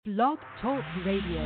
Blog Talk Radio.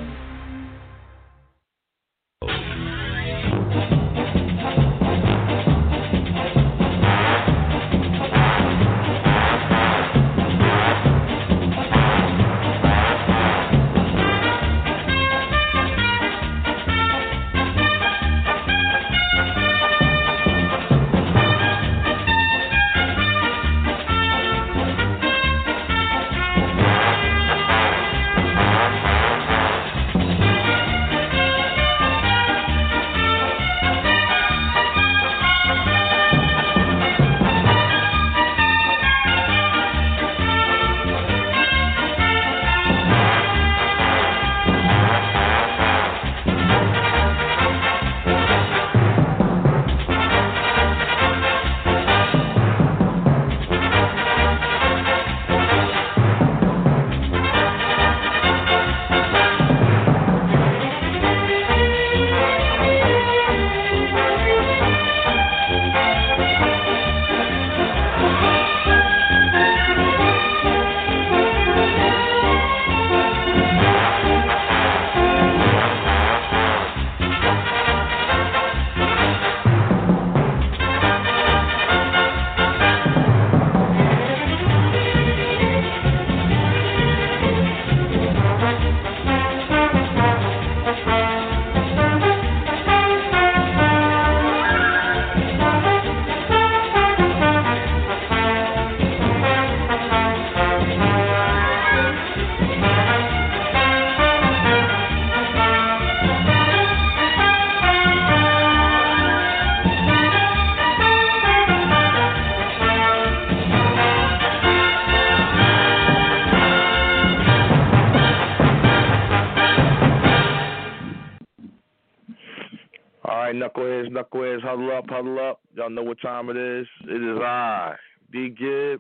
Knuckleheads, huddle up. Y'all know what time it is. It is I, D Gibb,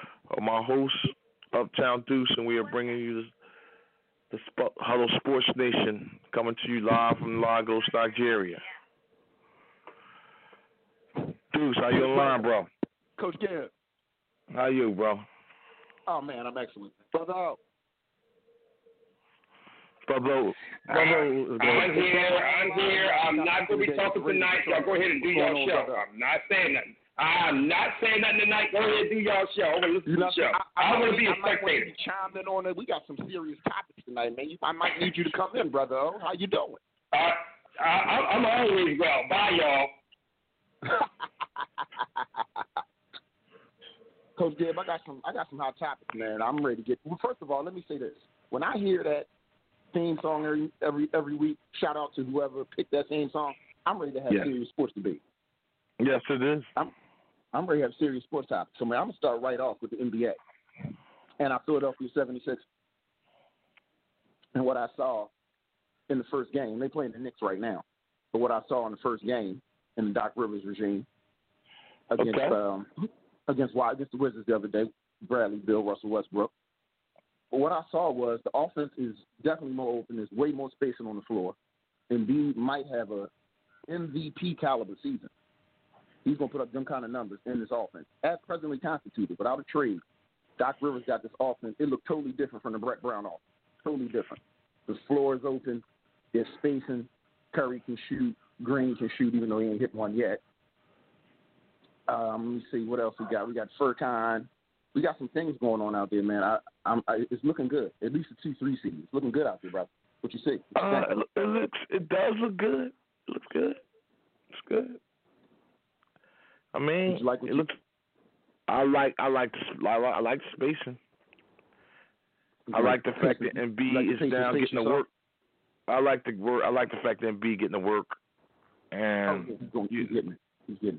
my host, Uptown Deuce, and we are bringing you the Huddle Sports Nation, coming to you live from Lagos, Nigeria. Deuce, how you on the line, bro? Coach Gibb. How you, bro? Oh, man, I'm excellent. Brother. I'm here. I'm not going to be talking tonight. Y'all go ahead and do your show. I'm not saying nothing tonight. Go ahead and do y'all show. I'm going to listen to the show. I want to be a spectator. Chime in on it. We got some serious topics tonight, man. I might need you to come in, brother. How you doing? I'm always well. Bye, y'all. Coach Gibb, I got some hot topics, man. I'm ready to get. Well, first of all, let me say this. When I hear that theme song every week, shout out to whoever picked that theme song, I'm ready to have serious sports debate. Yes, it is. I'm ready to have serious sports topics. So, man, I'm going to start right off with the NBA and our Philadelphia 76ers. And what I saw in the first game, they playing the Knicks right now, but what I saw in the first game in the Doc Rivers regime against the Wizards the other day, Bradley, Bill, Russell Westbrook. But what I saw was the offense is definitely more open. There's way more spacing on the floor. Embiid might have a MVP caliber season. He's going to put up them kind of numbers in this offense. As presently constituted, without a trade, Doc Rivers got this offense. It looked totally different from the Brett Brown offense. Totally different. The floor is open. There's spacing. Curry can shoot. Green can shoot, even though he ain't hit one yet. Let me see what else we got. We got Furkan. We got some things going on out there, man. It's looking good. At least a 2-3 seed. It's looking good out there, brother. What you see? It does look good. It looks good. It's good. I mean, it looks. I like the spacing. I like the fact that Embiid is down getting the work. I like the fact that Embiid getting the work, and he's getting it.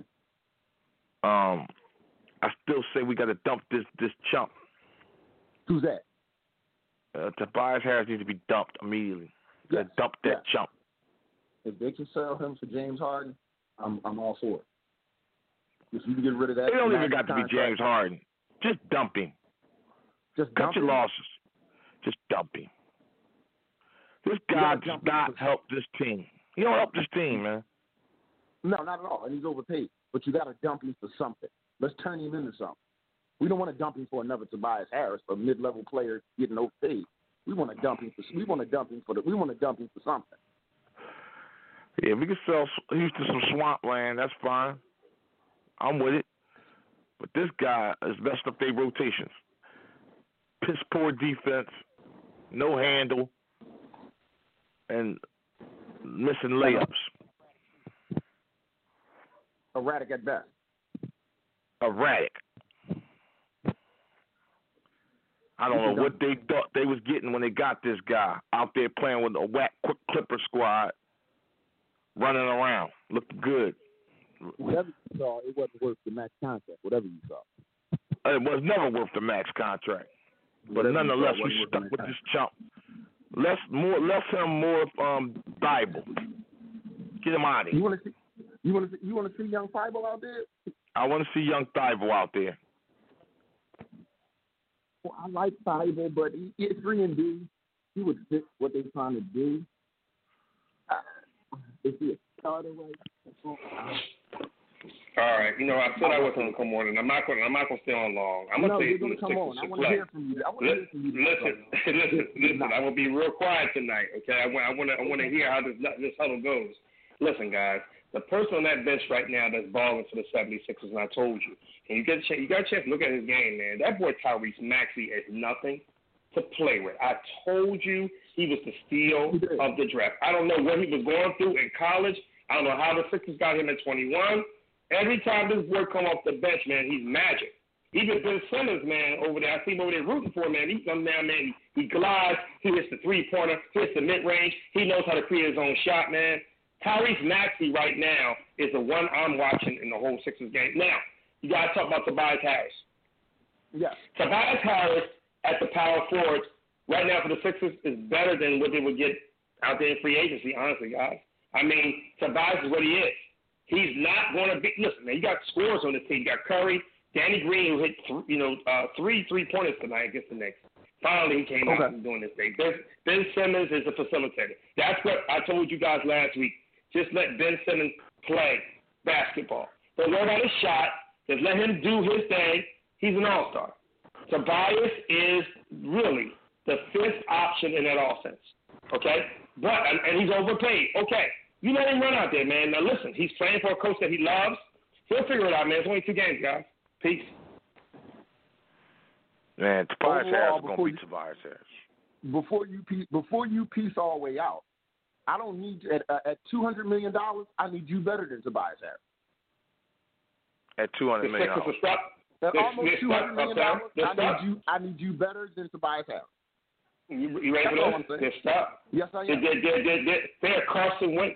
I still say we got to dump this chump. Who's that? Tobias Harris needs to be dumped immediately. Yes. Dump that chump. If they can sell him for James Harden, I'm all for it. If you can get rid of that, it don't even got to be James Harden. Just dump him. Cut your losses. Just dump him. This guy does not help this team. He don't help this team, man. No, not at all. And he's overpaid. But you got to dump him for something. Let's turn him into something. We don't want to dump him for another Tobias Harris, a mid-level player getting overpaid. We want to dump him for something. Yeah, we can sell Houston some swamp land. That's fine. I'm with it. But this guy is messed up their rotations. Piss poor defense, no handle, and missing layups. Erratic at best. Erratic. I don't know what they thought they was getting when they got this guy out there playing with a whack quick Clipper squad, running around, looking good. Whatever you saw, it wasn't worth the max contract. Whatever you saw, it was never worth the max contract. But nonetheless, we stuck with this chump. Less him more Bible. Get him out of here. You want to see young Bible out there? I want to see young Thibault out there. Well, I like Thibault, but it's 3-D. He would fit what they're trying to do. Is he a starter right now? All right, I said I wasn't going to come on, and I'm not going to stay on long. I'm going to say you're come on. I want to hear from you. Listen. I will be real quiet tonight. Okay, I want to hear how this huddle goes. Listen, guys. The person on that bench right now that's balling for the 76ers, and I told you, and you got a chance to look at his game, man. That boy Tyrese Maxey is nothing to play with. I told you he was the steal of the draft. I don't know what he was going through in college. I don't know how the Sixers got him at 21. Every time this boy come off the bench, man, he's magic. Even Ben Simmons, man, over there, I see him over there rooting for him, man. He comes down, man. He glides. He hits the three-pointer. Hits the mid-range. He knows how to create his own shot, man. Tyrese Maxey right now is the one I'm watching in the whole Sixers game. Now, you got to talk about Tobias Harris. Yes. Tobias Harris at the power forward right now for the Sixers is better than what they would get out there in free agency, honestly, guys. I mean, Tobias is what he is. He's not going to be – listen, man, you got scores on the team. You got Curry, Danny Green, who hit three three-pointers tonight against the Knicks. Finally, he came out and doing this thing. Ben Simmons is a facilitator. That's what I told you guys last week. Just let Ben Simmons play basketball. Don't worry about his shot. Just let him do his thing. He's an all-star. Tobias is really the fifth option in that offense, okay? And he's overpaid. Okay, you let him run out there, man. Now, listen, he's playing for a coach that he loves. He'll figure it out, man. It's only 2 games, guys. Peace. Man, Tobias Harris is going to beat Tobias Harris. Before you piece all the way out, I don't need at $200 million. I need you better than Tobias Harris. At $200 million. At almost $200 million. I need you better than Tobias Harris. You ready for this? They're stuck. Yes, I am. They're Carson Wentz.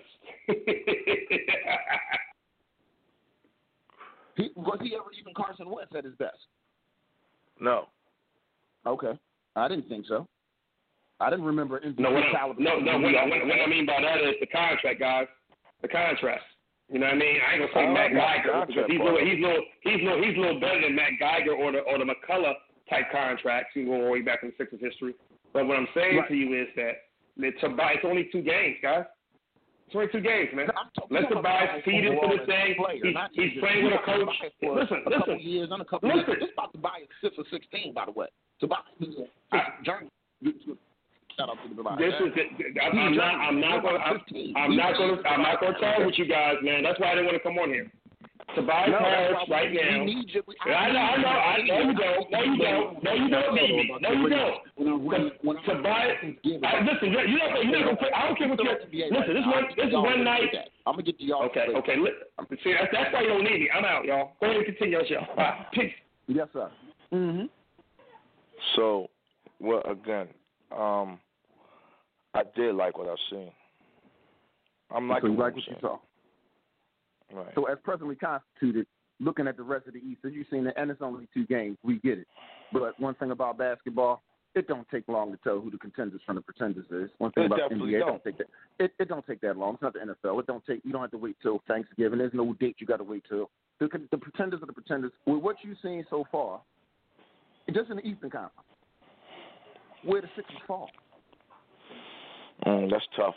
Was he ever even Carson Wentz at his best? No. Okay, I didn't think so. I didn't remember. What I mean by that is the contract, guys. The contract. You know what I mean? I ain't gonna say Matt Geiger because he's a little better than Matt Geiger or the McCullough type contracts. He's going all the way back in the Sixers history. But what I'm saying to you is that it's only 2 games, guys. It's only 2 games, man. Let Tobias feed into the thing. He's playing with a coach. Listen. Years and a couple years. This about Tobias 6 or 16, by the way. Tobias is a journey. Shout out to the Tobias. I'm not going to tell with you guys, man. That's why I didn't want to come on here. Tobias Harris right now. I know you don't. No, you don't need me. No, you don't. Tobias. Listen, you're not going to. I don't care what you're. Listen, this is one night. I'm going to get to y'all. Okay. See, that's why you don't need me. I'm out, y'all. Go ahead and continue your show. Peace. Yes, sir. Mm-hmm. So, well, again, I did like what I've seen. I'm liking what you saw. Right. So as presently constituted, looking at the rest of the East, as you've seen, and it's only 2 games, we get it. But one thing about basketball, it don't take long to tell who the contenders from the pretenders is. One thing about the NBA, it don't take that. It don't take that long. It's not the NFL. It don't take. You don't have to wait till Thanksgiving. There's no date you got to wait till. The pretenders are the pretenders. With what you've seen so far, just in the Eastern Conference, where the Sixers fall. That's tough.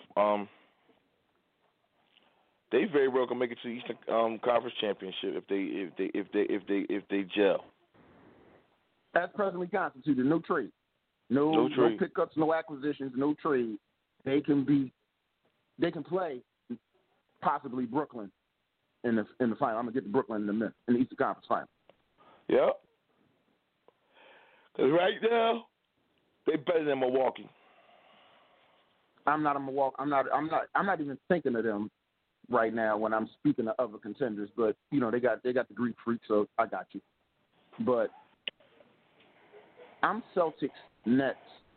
They very well can make it to the Eastern Conference Championship if they gel. As presently constituted, no trade. No pickups, no acquisitions, no trade. They can play possibly Brooklyn in the final. I'm gonna get to Brooklyn in a minute in the Eastern Conference final. Yep. Because right now they better than Milwaukee. I'm not even thinking of them right now when I'm speaking of other contenders. But they got the Greek Freak, so I got you. But I'm Celtics, Nets.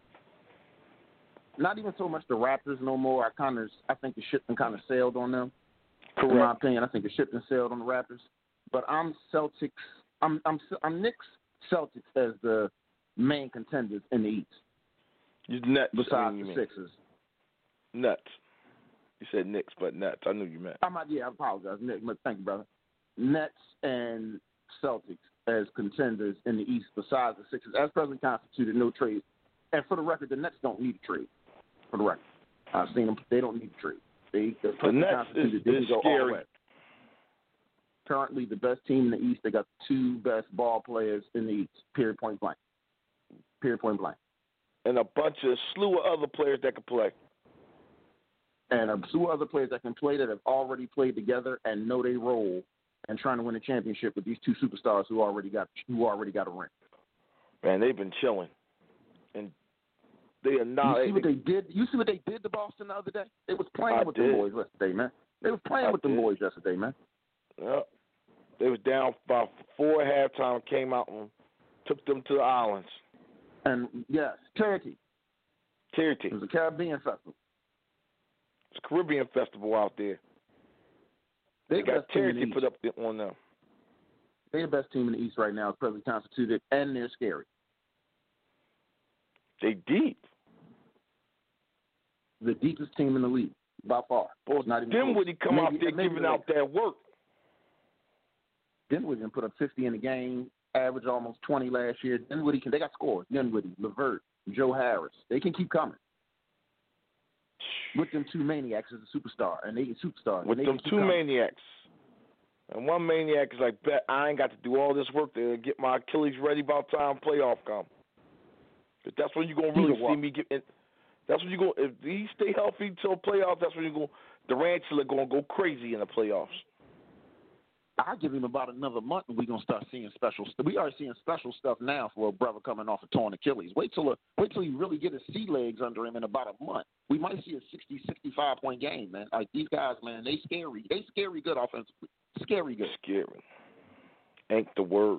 Not even so much the Raptors no more. I think the ship kind of sailed on them. Correct. In my opinion, I think the ship sailed on the Raptors. But I'm Celtics. I'm Knicks, Celtics as the main contenders in the East. You Nets. Besides the Sixers. Nets. You said Knicks, but Nets. I knew you meant. I apologize. Knicks, but thank you, brother. Nets and Celtics as contenders in the East besides the Sixers. As presently constituted, no trade. And for the record, the Nets don't need a trade. For the record. I've seen them. They don't need a trade. The Nets is scary. Currently, the best team in the East. They got the two best ball players in the East. Period. Point blank. And a slew of other players that can play. And a slew of other players that can play that have already played together and know their role and trying to win a championship with these two superstars who already got a ring. Man, they've been chilling. And they are not. You see what they did? You see what they did to Boston the other day? They was playing with them boys yesterday, man. Yeah. They was down by 4 at halftime, came out and took them to the islands. And, yes, Cherokee. It was a Caribbean festival. It's a Caribbean festival out there. They got Cherokee put up on them. They're the best team in the East right now. It's presently constituted, and they're scary. They deep. The deepest team in the league, by far. Well, Dinwiddie come out there giving out that work. Dinwiddie put up 50 in the game, averaged almost 20 last year. Dinwiddie, they got scores. Dinwiddie, LeVert, Joe Harris. They can keep coming. With them two maniacs as a superstar, and they superstars. With them two maniacs. And one maniac is like, bet I ain't got to do all this work to get my Achilles ready by the time playoff come. But that's when you're going to really see me get in. That's when you're going, if he stay healthy till playoffs, that's when you're going, Durantula going to go crazy in the playoffs. I'll give him about another month and we're going to start seeing special stuff. We are seeing special stuff now for a brother coming off a torn Achilles. Wait till he really get his sea legs under him in about a month. We might see a 60, 65-point game, man. Like, these guys, man, they scary. They scary good offensively. Scary good. Scary. Ain't the word.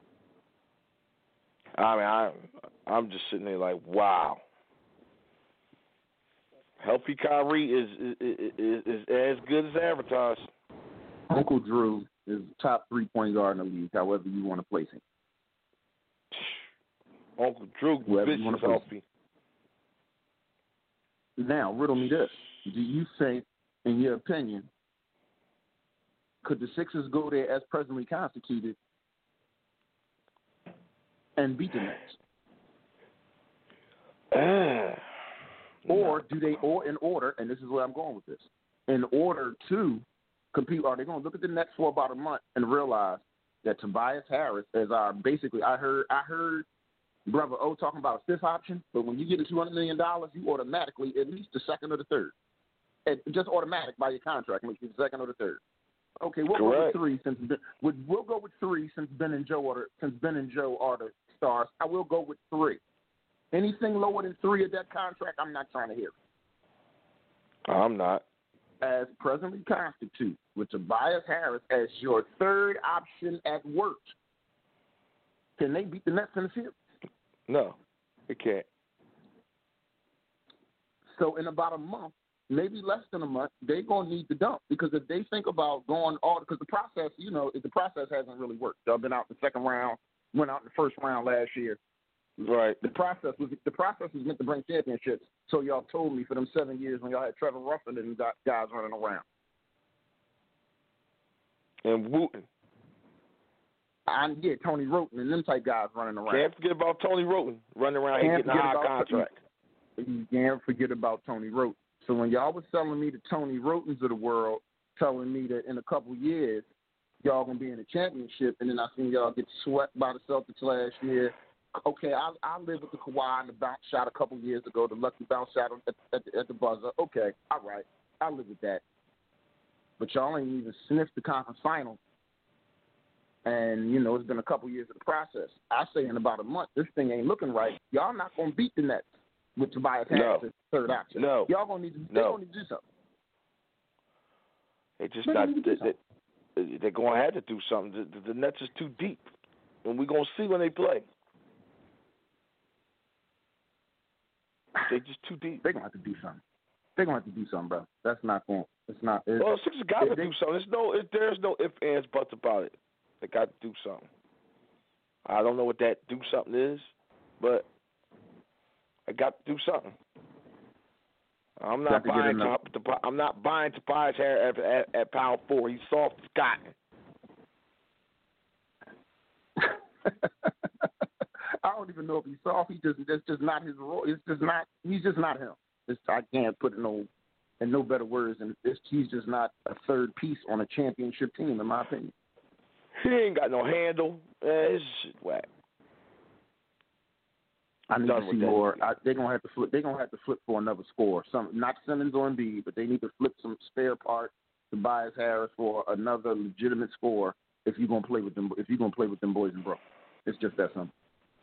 I mean, I'm just sitting there like, wow. Healthy Kyrie is as good as advertised. Uncle Drew is the top 3-point guard in the league, however you want to place him. Uncle Drew, vicious healthy. Now, riddle me this. Do you think, in your opinion, could the Sixers go there as presently constituted and beat the Nets? Or do they, or in order, and this is where I'm going with this, in order to compete, are they going to look at the Nets for about a month and realize that Tobias Harris is our, basically, I heard Brother O talking about a fifth option, but when you get to $200 million, you automatically at least the second or the third. Just automatic by your contract, makes you the second or the third. Okay, we'll go with three since Ben and Joe are the stars. I will go with 3. Anything lower than 3 of that contract, I'm not trying to hear it. I'm not. As presently constituted, with Tobias Harris as your third option at worst, can they beat the Nets in the field? No, they can't. So in about a month, maybe less than a month, they're going to need to dump. Because if they think about going all – because the process, the process hasn't really worked. They've been out in the second round, went out in the first round last year. Right. The process was meant to bring championships. So y'all told me for them 7 years when y'all had Trevor Ruffin and guys running around. And Wooten. Tony Roten and them type guys running around. Can't forget about Tony Roten running around here getting a high contract. You can't forget about Tony Roten. So when y'all was selling me the Tony Rotens of the world, telling me that in a couple years y'all gonna be in a championship, and then I seen y'all get swept by the Celtics last year, Okay, I live with the Kawhi and the bounce shot a couple years ago, the lucky bounce shot at the buzzer. Okay, all right, I live with that. But y'all ain't even sniffed the conference finals. And, it's been a couple years of the process. I say in about a month, this thing ain't looking right. Y'all not going to beat the Nets with Tobias Harris as third option. No. Y'all going to need to do something. They're going to have to do something. The Nets is too deep. And we're going to see when they play. They're just too deep. They're going to have to do something. Bro. That's not going. It's not. Well, Sixers got to do something. There's no ifs, ands, buts about it. They got to do something. I don't know what that do something is, but I got to do something. I'm not buying Tobias Harris at power forward. He's soft as cotton. I don't even know if he's soft. That's just not his role. It's just not. He's just not him. I can't put it in no better words. And he's just not a third piece on a championship team, in my opinion. He ain't got no handle. It's shit whack. I need to see more. They're gonna have to flip. They're gonna have to flip for another score. Not Simmons or Embiid, but they need to flip some spare part to Tobias Harris for another legitimate score. If you're gonna play with them, boys and bro, it's just that simple.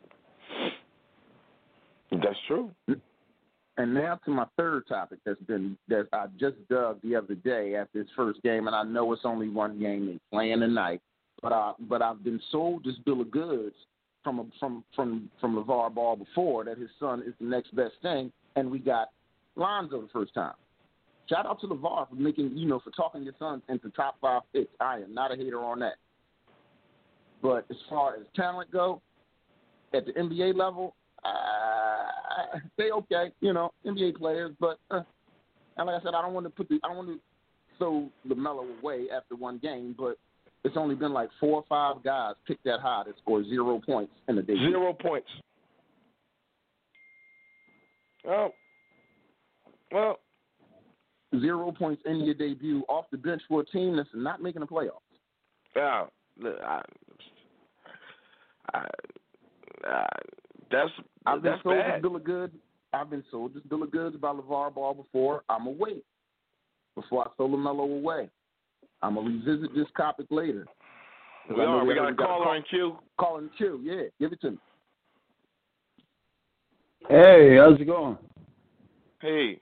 That's true. And now to my third topic that I just dug the other day after his first game, and I know it's only one game and playing tonight. But I've been sold this bill of goods from LeVar Ball before that his son is the next best thing, and we got Lonzo the first time. Shout out to LeVar for making for talking your son into top 5 picks. I am not a hater on that. But as far as talent go, at the NBA level, they okay, NBA players. But and like I said, I don't want to throw LaMelo away after one game, but. It's only been like 4 or 5 guys picked that high that scored 0 points in the debut. 0 points. Well. 0 points in your debut off the bench for a team that's not making the playoffs. Yeah. I've been sold this bill of goods. I've been sold this bill of goods by LeVar Ball before. I'm going to wait before I throw LaMelo away. I'm going to revisit this topic later. We got a caller in queue. Caller in queue, yeah. Give it to me. Hey, how's it going? Hey.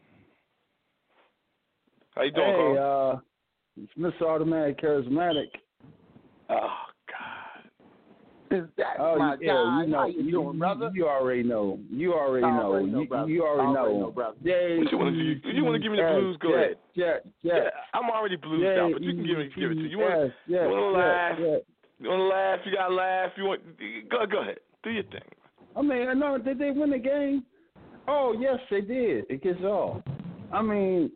How you doing, caller? It's Mr. Automatic Charismatic. Oh, God. Is that my guy? How you doing, brother? You already know. You already know. You already know. You want to give me the blues? Go ahead. Yeah. I'm already blues out, but you can give it to you. You want to laugh? You want to laugh? You got to laugh. Go ahead. Do your thing. I mean, I know. Did they win the game? Oh, yes, they did. Against all. I mean,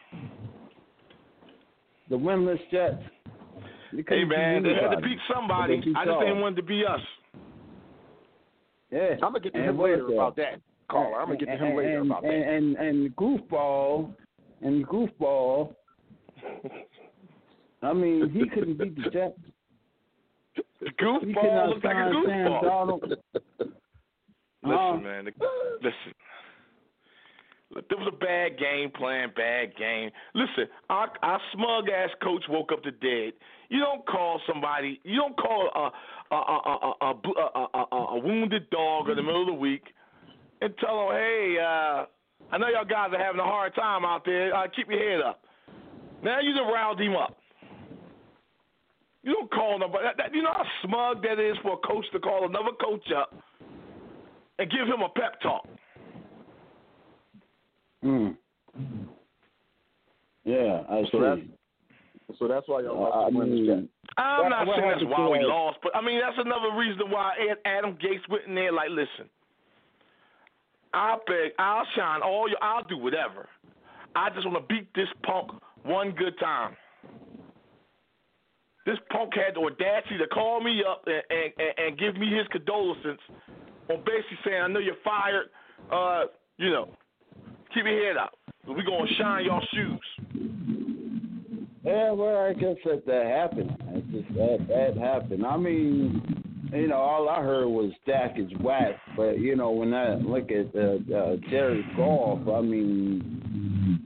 the winless Jets. Hey, man, they had to beat somebody. I just didn't want it to be us. Yeah. I'm going to get to him later about that, caller. I'm going to get to him later about that. And goofball, I mean, he couldn't beat the Jets. The goofball looks like a goofball. Listen, man. Listen. There was a bad game plan, bad game. Listen, our smug-ass coach woke up the dead. You don't call somebody, you don't call a wounded dog in the middle of the week and tell them, hey, I know y'all guys are having a hard time out there. Keep your head up. Now you done riled him up. You don't call nobody. You know how smug that is for a coach to call another coach up and give him a pep talk. Yeah, I see. So that's why y'all lost the winners, Jack. I'm not saying that's why we lost, but I mean that's another reason why Adam Gates went in there like, listen, I'll shine I'll do whatever. I just want to beat this punk one good time. This punk had the audacity to call me up and give me his condolences on basically saying, I know you're fired, keep your head up. We're going to shine y'all shoes. Yeah, well, I guess that happened. That happened. I mean, all I heard was Dak is whack. But when I look at Jared Goff, I mean,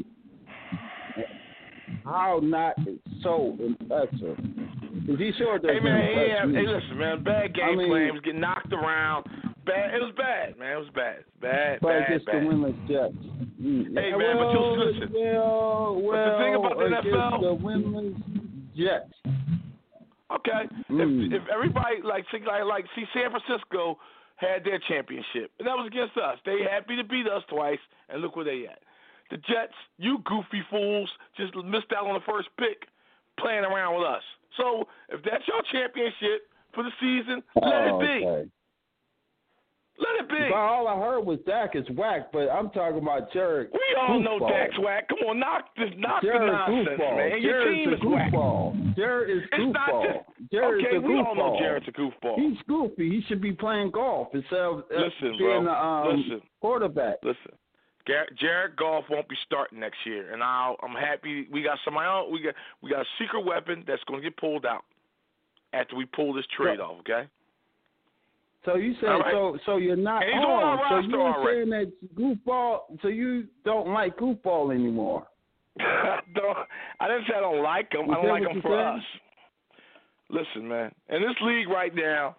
how not so impressive? Is he sure? Hey man, listen, man, bad game plan. Was getting knocked around. Bad. It was bad, man. It was bad. Bad. Against the winless Jets. Hey man, but you listen. But the thing about the NFL, the winless Jets. Okay, if everybody see San Francisco had their championship, and that was against us. They happy to beat us twice, and look where they at. The Jets, you goofy fools, just missed out on the first pick, playing around with us. So if that's your championship for the season, let it be. Okay. Let it be. But all I heard was Dak is whack, but I'm talking about Jared. We all know Dak's whack. Come on, knock the nonsense, man. Your team is whack. Jared is goofball. We all know Jared's a goofball. He's goofy. He should be playing golf instead of being a quarterback. Listen. Jared Goff won't be starting next year, and I'm happy we got somebody else. We got a secret weapon that's going to get pulled out after we pull this trade off. Okay. So you said so you're not so you're saying that goofball. So you don't like goofball anymore. I didn't say I don't like him. I don't like him for us. Listen, man. In this league right now,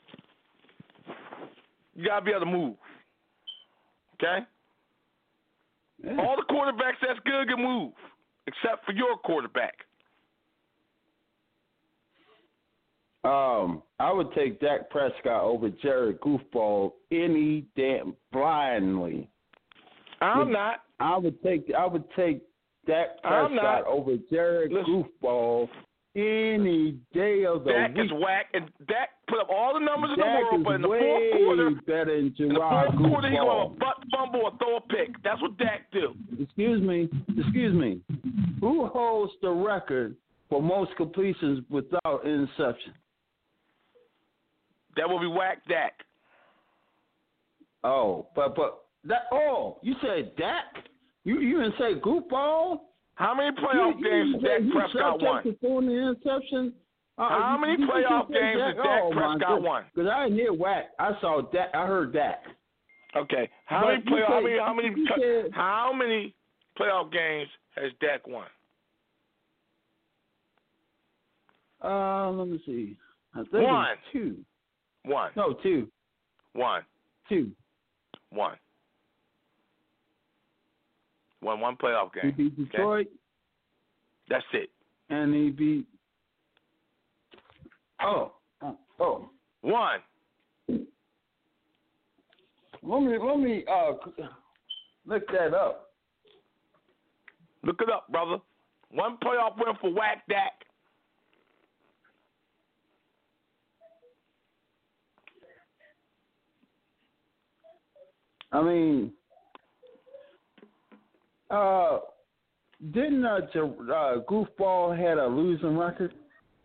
you gotta be able to move. Okay. Yeah. All the quarterbacks that's good can move, except for your quarterback. I would take Dak Prescott over Jared Goofball any damn blindly. I'm not. I would take Dak Prescott over Jared Goofball any day of the week. Dak is whack, and Dak put up all the numbers in the world, but in the fourth quarter, better than he going to butt fumble or throw a pick. That's what Dak do. Excuse me. Who holds the record for most completions without interception? That will be whack Dak. Oh, but that. Oh, you said Dak? You didn't say goofball? How many playoff games did Dak Prescott won? Interception. How many playoff games did Dak Prescott won? Because I didn't hear whack. I saw Dak. I heard Dak. Okay. How many playoff games has Dak won? Let me see. I think one. It's 2. 1. No, 2. 1. 2. 1. Won one playoff game. He beat Detroit. Okay? That's it. And he beat. Oh. 1. Let me look that up. Look it up, brother. One playoff win for whack Dak. I mean, didn't Goofball had a losing record?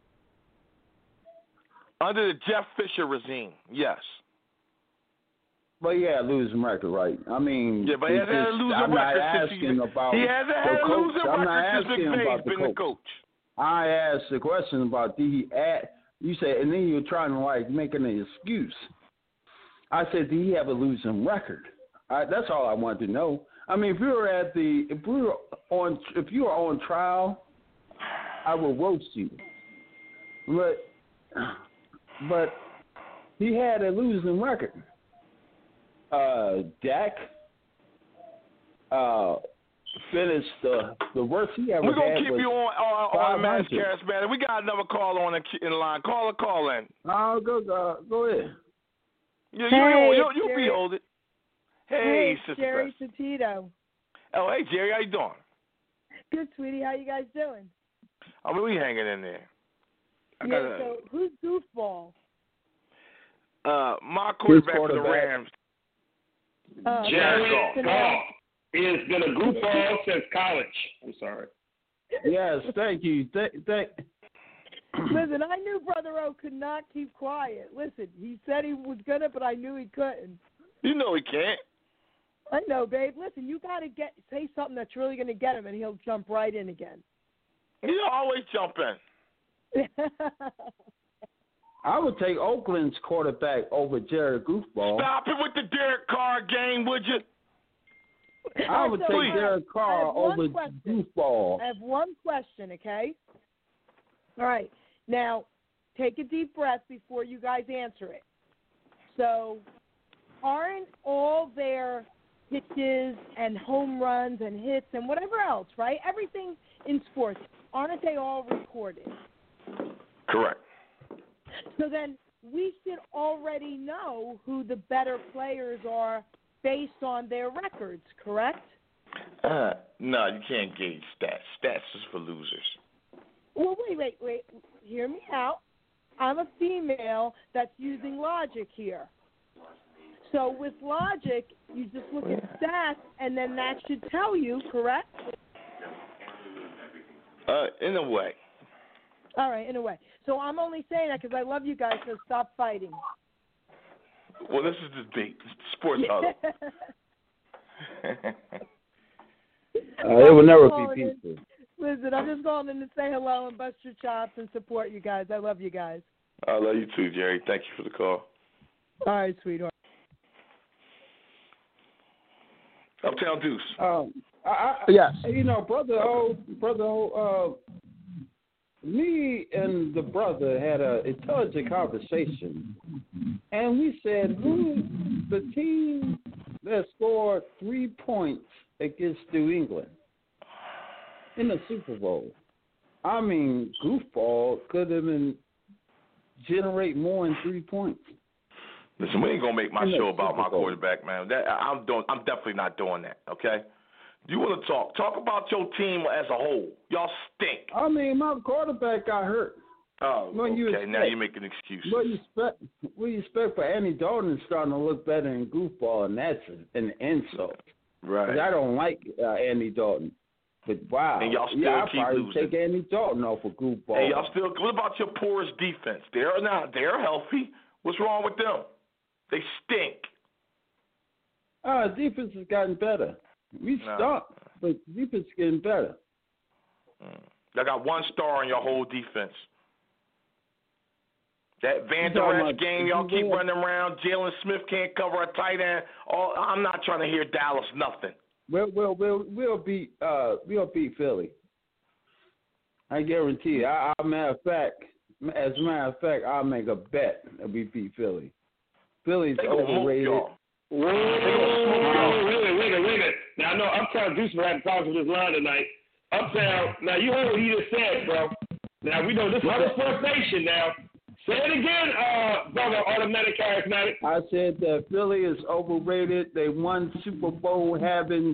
Under the Jeff Fisher regime, yes. But yeah, losing record, right? I mean, yeah, but he hasn't had a losing record since he hasn't had a losing record since McVay's been the coach. I asked the question about did he add? You said, and then you're trying to make an excuse. I said, did he have a losing record? That's all I wanted to know. I mean, if you were on trial, I would roast you. But he had a losing record. Dak finished the worst he ever had. We're gonna keep you on Mass Charismatic. We got another caller on the line. Call in. Oh, go ahead. You'll be hold it. Hey, Sister Jerry Satito. Oh, hey, Jerry, how you doing? Good, sweetie. How you guys doing? I mean, we hanging in there. So who's Goofball? My quarterback for the Rams. Jared Goff. He has been a goofball since college. I'm sorry. Yes, thank you. Listen, I knew Brother O could not keep quiet. Listen, he said he was going to, but I knew he couldn't. You know he can't. I know, babe. Listen, you got to say something that's really going to get him, and he'll jump right in again. He'll always jump in. I would take Oakland's quarterback over Jared Goofball. Stop it with the Derek Carr game, would you? I would take Derek Carr over Goofball. I have one question, okay? All right. Now, take a deep breath before you guys answer it. So, aren't all their pitches and home runs and hits and whatever else, right? Everything in sports, aren't they all recorded? Correct. So then we should already know who the better players are based on their records, correct? No, you can't gauge stats. Stats is for losers. Well, wait. Hear me out. I'm a female that's using logic here. So with logic, you just look at stats, and then that should tell you, correct? In a way. All right, in a way. So I'm only saying that because I love you guys, so stop fighting. Well, this is the debate. Sports huddle. It will never be peaceful. Listen, I'm just calling in to say hello and bust your chops and support you guys. I love you guys. I love you too, Jerry. Thank you for the call. All right, sweetheart. Uptown Deuce. Yes. You know, brother, me and the brother had an intelligent conversation, and we said, who the team that scored 3 points against New England in the Super Bowl? I mean, Goofball could have been generate more than 3 points. Listen, we ain't gonna make my show about my quarterback, man. I'm definitely not doing that. Okay. You want to talk about your team as a whole? Y'all stink. I mean, my quarterback got hurt. Oh, okay. Now you're making excuses. What do you expect for Andy Dalton starting to look better than Goofball, and that's an insult. Right. I don't like Andy Dalton. But wow, and y'all still I'd keep probably losing. take Andy Dalton off of Goofball. And y'all still. What about your porous defense? They're healthy. What's wrong with them? They stink. Defense has gotten better. We stunk, but defense is getting better. I got 1 star in your whole defense. That Van Der Esch game, y'all keep running around. Jalen Smith can't cover a tight end. I'm not trying to hear Dallas nothing. We'll beat Philly. I guarantee you. As a matter of fact, I'll make a bet that we beat Philly. Philly's overrated. Wait a minute. Now I know Uptown Deuce will have problems with his line tonight. Uptown, now you heard what he just said, bro. Now we know this is Huddle Sports Nation now. Say it again, brother, automatic charismatic. I said that Philly is overrated. They won Super Bowl having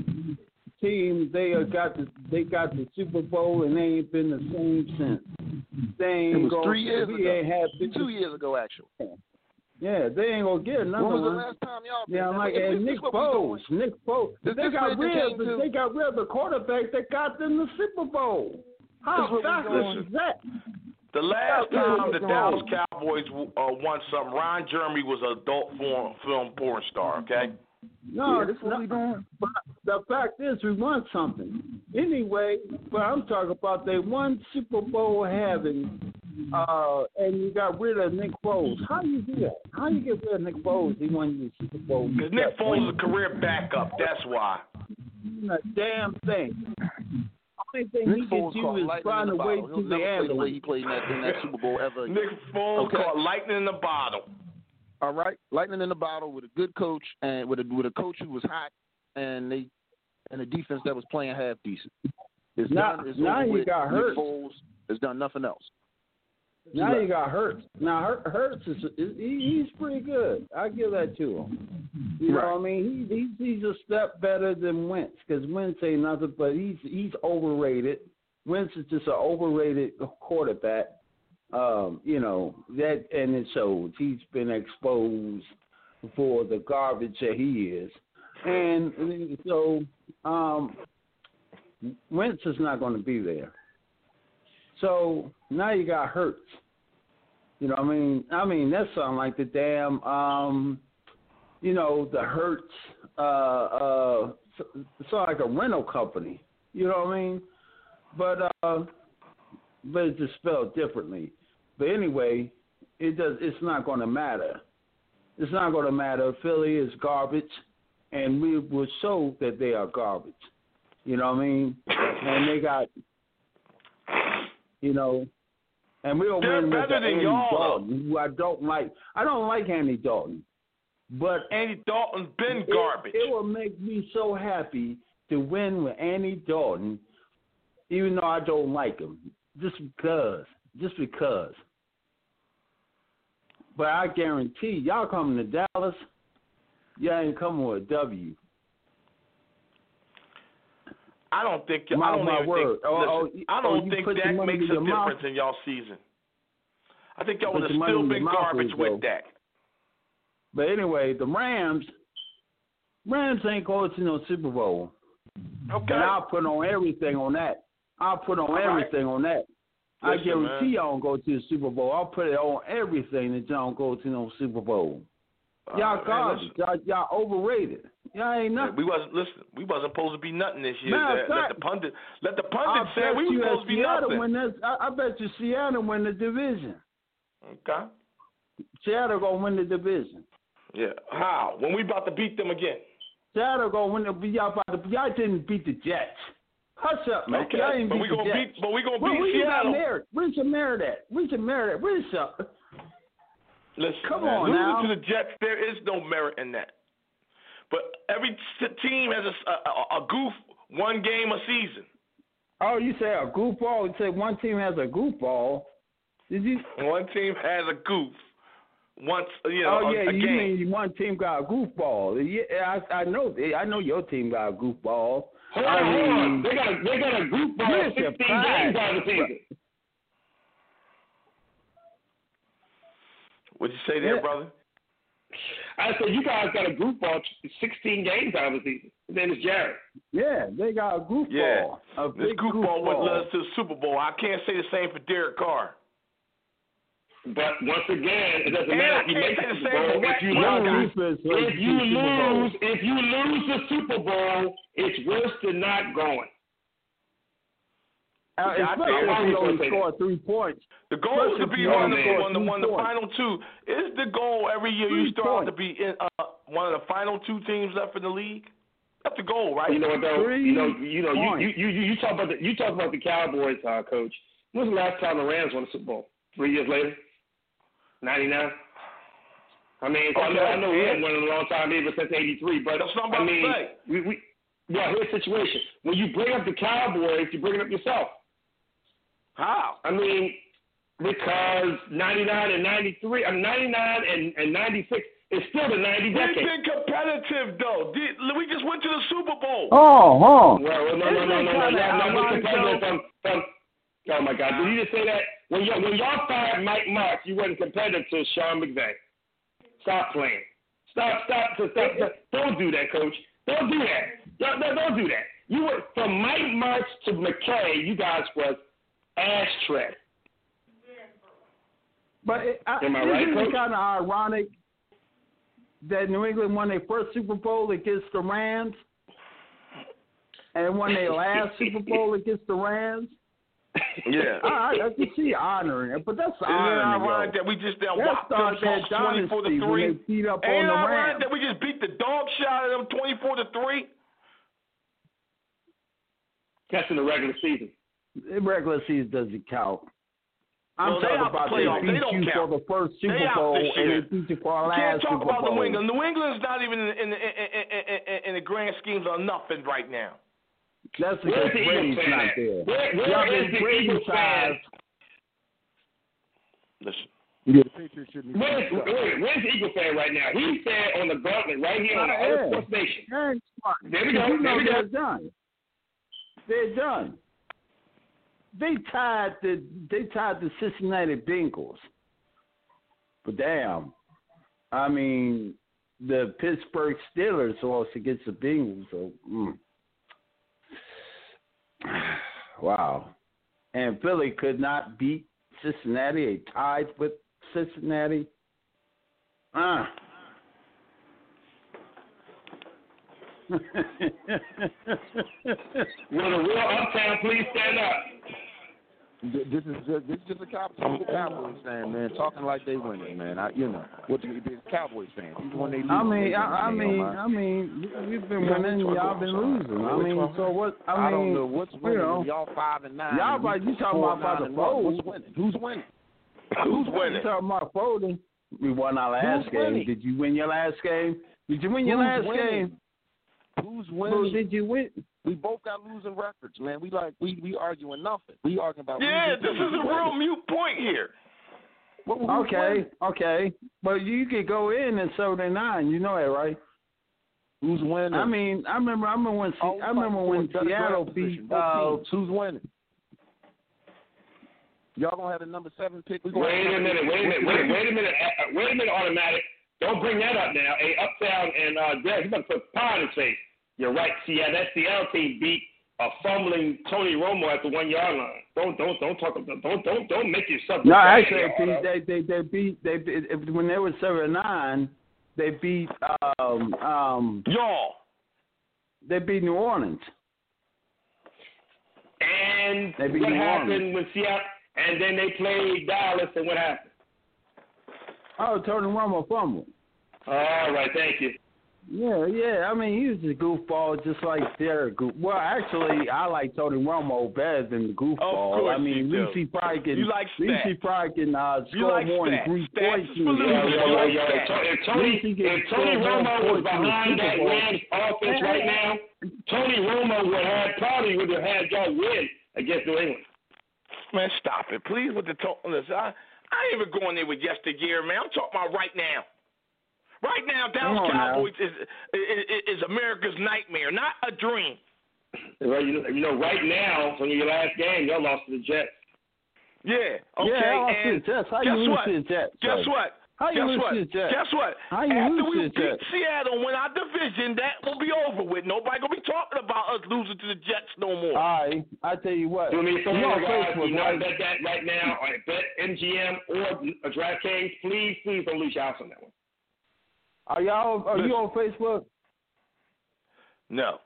team. They got the Super Bowl and they ain't been the same since. It was 3 years ago. 2 years ago, actually. Yeah, they ain't gonna get another one. When was the last time y'all? Yeah, Nick Foles. They got rid of the quarterback that got them the Super Bowl. How fast is that? The last time the Dallas Cowboys won something, Ron Jeremy was an adult film porn star. Okay. No, this is what we doing. But the fact is, we won something anyway. But I'm talking about they won Super Bowl having. And you got rid of Nick Foles. How do you do that? How do you get rid of Nick Foles? He won the Super Bowl. Because Nick Foles is a career backup. That's why. A damn thing. Only thing he can do is find a way to the ambulance. He played in that Super Bowl ever. Nick Foles caught lightning in the bottle. All right, lightning in the bottle with a good coach and with a coach who was hot and a defense that was playing half decent. Now he got hurt. Nick Foles has done nothing else. Now you got Hurts. Now Hurts he's pretty good. I give that to him. You know what I mean? He's a step better than Wentz because Wentz ain't nothing, but he's overrated. Wentz is just an overrated quarterback. You know that, and it shows. He's been exposed for the garbage that he is, and so Wentz is not going to be there. So now you got Hurts. You know what I mean? That sounds like the damn, the Hurts, sound like a rental company. You know what I mean? But it's just spelled differently. But anyway, It's not going to matter. It's not going to matter. Philly is garbage, and we will show that they are garbage. You know what I mean? And they got, and we'll win with Andy Dalton, who I don't like. I don't like Andy Dalton, but Andy Dalton's been garbage. It will make me so happy to win with Andy Dalton, even though I don't like him, just because. But I guarantee y'all coming to Dallas, y'all ain't coming with a W. I don't think. I don't think Dak makes a difference in y'all season. I think y'all would have still been garbage with Dak. But anyway, the Rams ain't going to no Super Bowl. Okay. And I'll put on everything on that. I guarantee y'all don't go to the Super Bowl. I'll put it on everything that y'all don't go to no Super Bowl. Y'all garbage. Y'all overrated. Y'all ain't nothing. We wasn't supposed to be nothing this year. Let the pundit say we were supposed to be nothing. I bet you Seattle win the division. Okay. Seattle gonna win the division. Yeah. How? When we about to beat them again? Seattle gonna win y'all didn't beat the Jets. Hush up, man. Okay. Y'all ain't but beat the Jets. We gonna beat Seattle. Where's your merit at? Listen, come on now. Losing to the Jets, there is no merit in that. But every team has a goof one game a season. Oh, you say a goofball? You say one team has a goofball? Did you? One team has a goof. Once, a game. You mean one team got a goofball? Yeah, I know your team got a goofball. Hold on. They got a goofball 16 games out of the season. What'd you say there, brother? I said you guys got a goofball 16 games out of the season. His name is Jared. Yeah, they got a goofball. Yeah. This goofball wouldn't let us to the Super Bowl. I can't say the same for Derek Carr. But once again, it doesn't matter if you make the Super Bowl. If you lose the Super Bowl, it's worse than not going. Especially if you only score 3 points. The goal is to be one of the final two. Is the goal every year you start to be in one of the final two teams left in the league? That's the goal, right? You know what though? You talk about the Cowboys, coach. When was the last time the Rams won the Super Bowl? 3 years later? 99? I mean, I know we haven't won in a long time, even since '83. But that's what I'm about to say. Here's the situation. When you bring up the Cowboys, you bring it up yourself. How? I mean, because 99 and 93, 99 and 96 is still the 90 decade. We've been competitive, though. We just went to the Super Bowl. Oh. Well, no. Y'all competitive from. Oh my God! Did you just say that? When y'all fired Mike Martz, you wasn't competitive to Sean McVay. Stop playing. Stop. Don't do that, Coach. Don't do that. Don't do that. You went from Mike Martz to McKay. You guys was ashtray. But am I right, Coach? It's kind of ironic that New England won their first Super Bowl against the Rams and won their last Super Bowl against the Rams. Yeah, I can see honoring it, but that's ironic that we just whopped them 24-3. Ain't ironic that we just beat the dog shit out of them 24-3. That's in the regular season. The regular season doesn't count. I'm talking about they beat you for the first Super Bowl and they beat you for our last Super Bowl. You can't talk about New England. New England's not even in the grand schemes of nothing right now. That's because Brady's not there. Where is the Eagles fan? Listen. Yeah, the Patriots shouldn't. Where's the Eagles fan right now? He's there on the gauntlet right here on the Sports Nation. There we go. They're done. They tied the Cincinnati Bengals. But damn, I mean, the Pittsburgh Steelers lost against the Bengals. So, wow. And Philly could not beat Cincinnati. They tied with Cincinnati. Will the real uptown please stand up? This is just a Cowboys fan, man, talking like they winning, man. What do you be a Cowboys fan? Even when they lose, I mean, we've been winning, y'all been losing. I mean, so what? I don't know what's winning. Y'all 5-9. Y'all, you talking about the fold? What's winning? Who's winning? Who's winning? You talking about folding? We won our last game. Did you win your last game? Did you win your last game? Who's winning? Did you win? We both got losing records, man. We arguing nothing. We arguing about. Yeah, this is a real mute point here. Okay, but you could go in and 7-9. You know that, right? Who's winning? I mean, I remember when Seattle beat. Who's winning? Y'all gonna have the number 7 pick? Wait a minute, automatic. Don't bring that up now. Hey, Uptown and Greg, you better put pie in the face. You're right. See, that Seattle team beat a fumbling Tony Romo at the 1 yard line. Don't talk about. Don't make yourself. No, actually, they beat when they were 7-9. They beat y'all. They beat New Orleans. And what happened when Seattle? And then they played Dallas, and what happened? Oh, Tony Romo fumbled. All right, thank you. Yeah. I mean, he was a goofball, just like Derek. Well, actually, I like Tony Romo better than the goofball. Of course I mean, you do. Reese probably can. You like Reese probably can score more than 3 points. If Tony Romo was behind that Rams offense right now, Tony Romo would have had y'all win against New England. Man, stop it, please. With the listen, I ain't even going there with yesteryear, man. I'm talking about right now. Right now, Dallas Cowboys is America's nightmare, not a dream. Right, right now, from your last game, y'all lost to the Jets. Yeah. Okay. Yeah, and Jets. How you lose to the Jets? Guess what? How you lose to the Jets? Guess what? After we beat Seattle and win our division, that will be over with. Nobody gonna be talking about us losing to the Jets no more. I tell you what. Do me a favor, guys. Do not bet that right now on BetMGM or DraftKings. Please don't lose your house on that one. Are you on Facebook? No.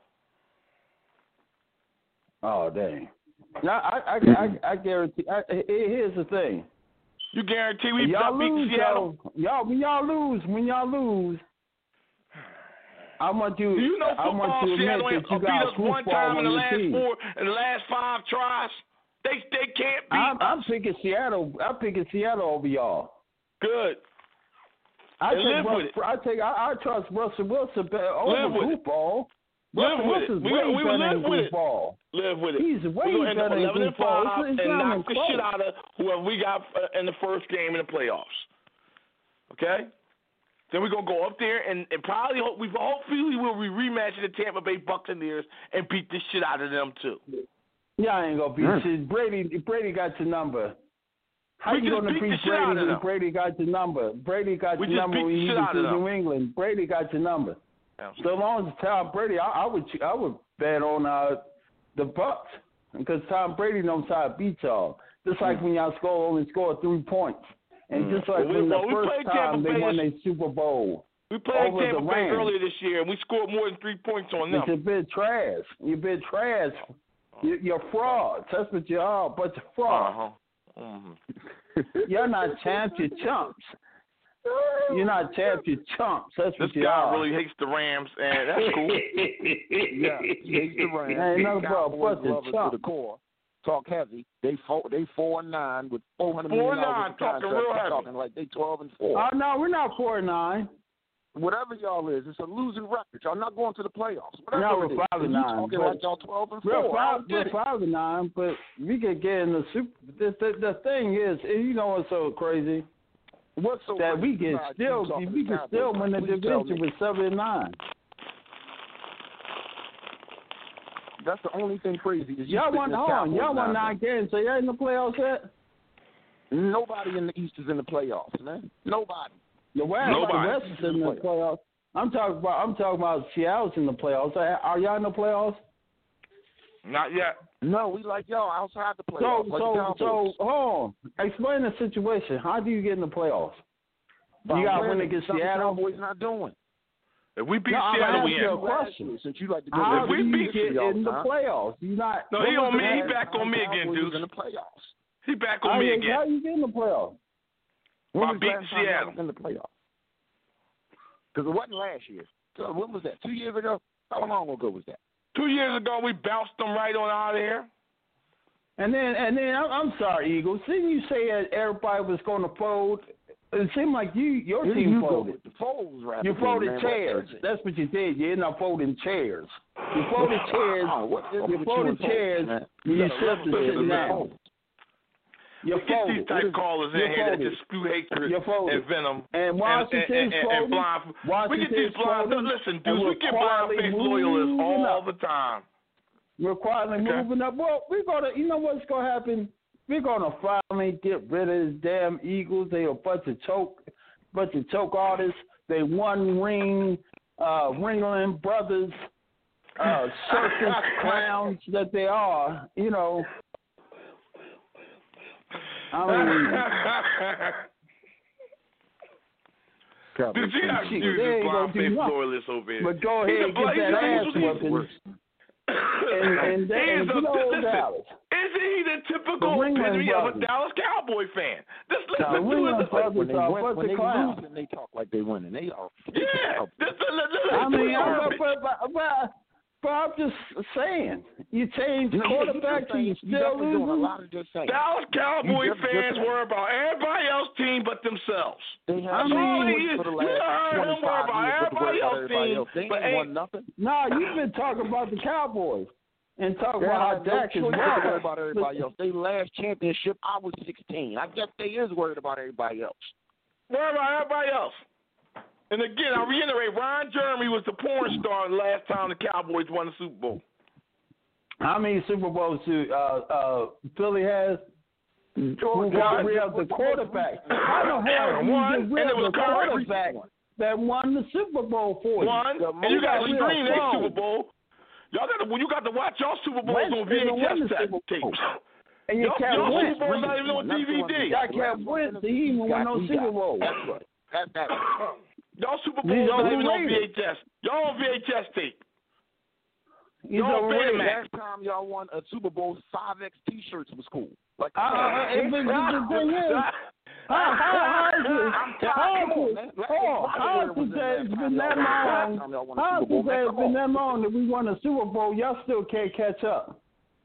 Oh dang! Now I guarantee. Here's the thing. You guarantee we beat Seattle? When y'all lose, I want you. Do you know football? Seattle beat us one time in the last 5 tries. They can't beat. I'm picking Seattle. I'm picking Seattle over y'all. Good. I trust Russell Wilson over goofball. Live with it. We will live with it. Live with it. He's way better than goofball. And knock the shit out of whoever we got in the first game in the playoffs. Okay? Then we're going to go up there and probably hopefully we'll be rematching the Tampa Bay Buccaneers and beat the shit out of them too. Yeah, I ain't going to beat shit. Brady got your number. How you going to beat Brady when Brady got your number? Brady got your number when you went to New England. Brady got your number. Yeah. So long as Tom Brady, I would bet on the Bucs because Tom Brady knows how to beat y'all. Just like when y'all only scored 3 points, and just like when the first time they won their Super Bowl. We played Tampa Bay earlier this year, and we scored more than 3 points on them. It's a bit trash. You're a bit trash. You're frauds. That's what you are, a bunch of frauds. You're not champs, you're chumps. You're not champs, you're chumps. That's what you are. This guy really hates the Rams, and that's cool. Yeah, he hates the Rams. Ain't nothing but a bunch of chumps. To the core. Talk heavy. They 4-9 with $400 million. 4-9, talking real heavy. Talking like they 12-4. Oh no, we're not 4-9. Whatever y'all is, it's a losing record. Y'all not going to the playoffs. No, we're 5-9. Talking like y'all 12-4. We're 5-9, but we could get in the Super. The thing is, you know what's so crazy? What's so that crazy? We can still win the division with 7-9. That's the only thing crazy. Is y'all won 9 games, so y'all in the playoffs yet? Nobody in the East is in the playoffs, man. Nobody. The West is in the playoffs. I'm talking about Seattle's in the playoffs. Are y'all in the playoffs? Not yet. No, we like y'all outside the playoffs. So hold on. Explain the situation. How do you get in the playoffs? You got to win against Seattle. Cowboys not doing. If we beat Seattle, we in. Question. Since you like to how do you get in the playoffs? You not? No, he on me. He back on me again, dude. In the playoffs. He back on me again. How you get in the playoffs? By beating Seattle. In the playoffs. Because it wasn't last year. So when was that? 2 years ago? How long ago was that? 2 years ago, we bounced them right on out of here. And then I'm sorry, Eagles. Didn't you say that everybody was going to fold? It seemed like your team folded. You folded chairs. That's what you did. You ended up folding chairs. You folded chairs. You folded chairs. You shifted sitting down. We get these type callers in here that just spew hatred and venom and Washington's and blind. We get these blind. Listen, dudes, we get blind face loyalists all the time. We're quietly moving up. Well, we're gonna. You know what's gonna happen? We're gonna finally get rid of these damn Eagles. They a bunch of choke artists. They one ring, Ringling Brothers, circus clowns that they are. You know. I mean, did you have to do this blind face loyalist over here? But go ahead and get that ass whooping. And you know Dallas. Isn't he the typical epitome of a Dallas Cowboy fan? Just listen to it. When they lose and they talk like they winning. They are. Yeah. I mean, but I'm just saying, you change quarterbacks and you still lose. Dallas Cowboy fans worry about everybody else's team but themselves. You heard him worry about everybody else's team, but ain't won nothing. No, you've been talking about the Cowboys and talking about how Dak is worried about everybody else. They last championship, I was 16. I guess they is worried about everybody else. Worried about everybody else. And again, I reiterate, Ron Jeremy was the porn star the last time the Cowboys won the Super Bowl. How many Super Bowls do Philly has? One. The quarterback. How the hell do you get rid of the quarterback that won the Super Bowl for you? One. And you got to screen that Super Bowl. You got to watch y'all Super Bowls on VHS tapes. And you can't win. Super Bowls not even on DVD. Y'all can't win. He even won no Super Bowl. That's right. That's right. Y'all Super Bowls not even on VHS. Y'all on VHS tape. Y'all last time y'all won a Super Bowl, 5X T-shirts was cool. Like, the thing is, how is it been that long that we won a Super Bowl, y'all still can't catch up?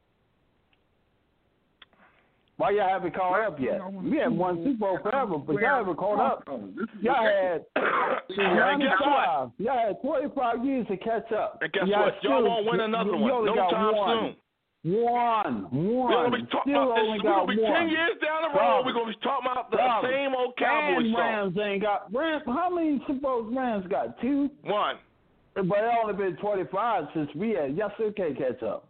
Why y'all haven't caught up yet? We haven't won Super Bowl forever, but y'all haven't caught up. Y'all had 95. Y'all had 25 years to catch up. And guess what? Y'all won't win another one. No time soon. One. We're going to be 10 years down the road. We're going to be talking about the same old Cowboys song. Rams ain't got. How many Super Bowls Rams got? 2? 1. But it only been 25 since we had. Y'all still can't catch up.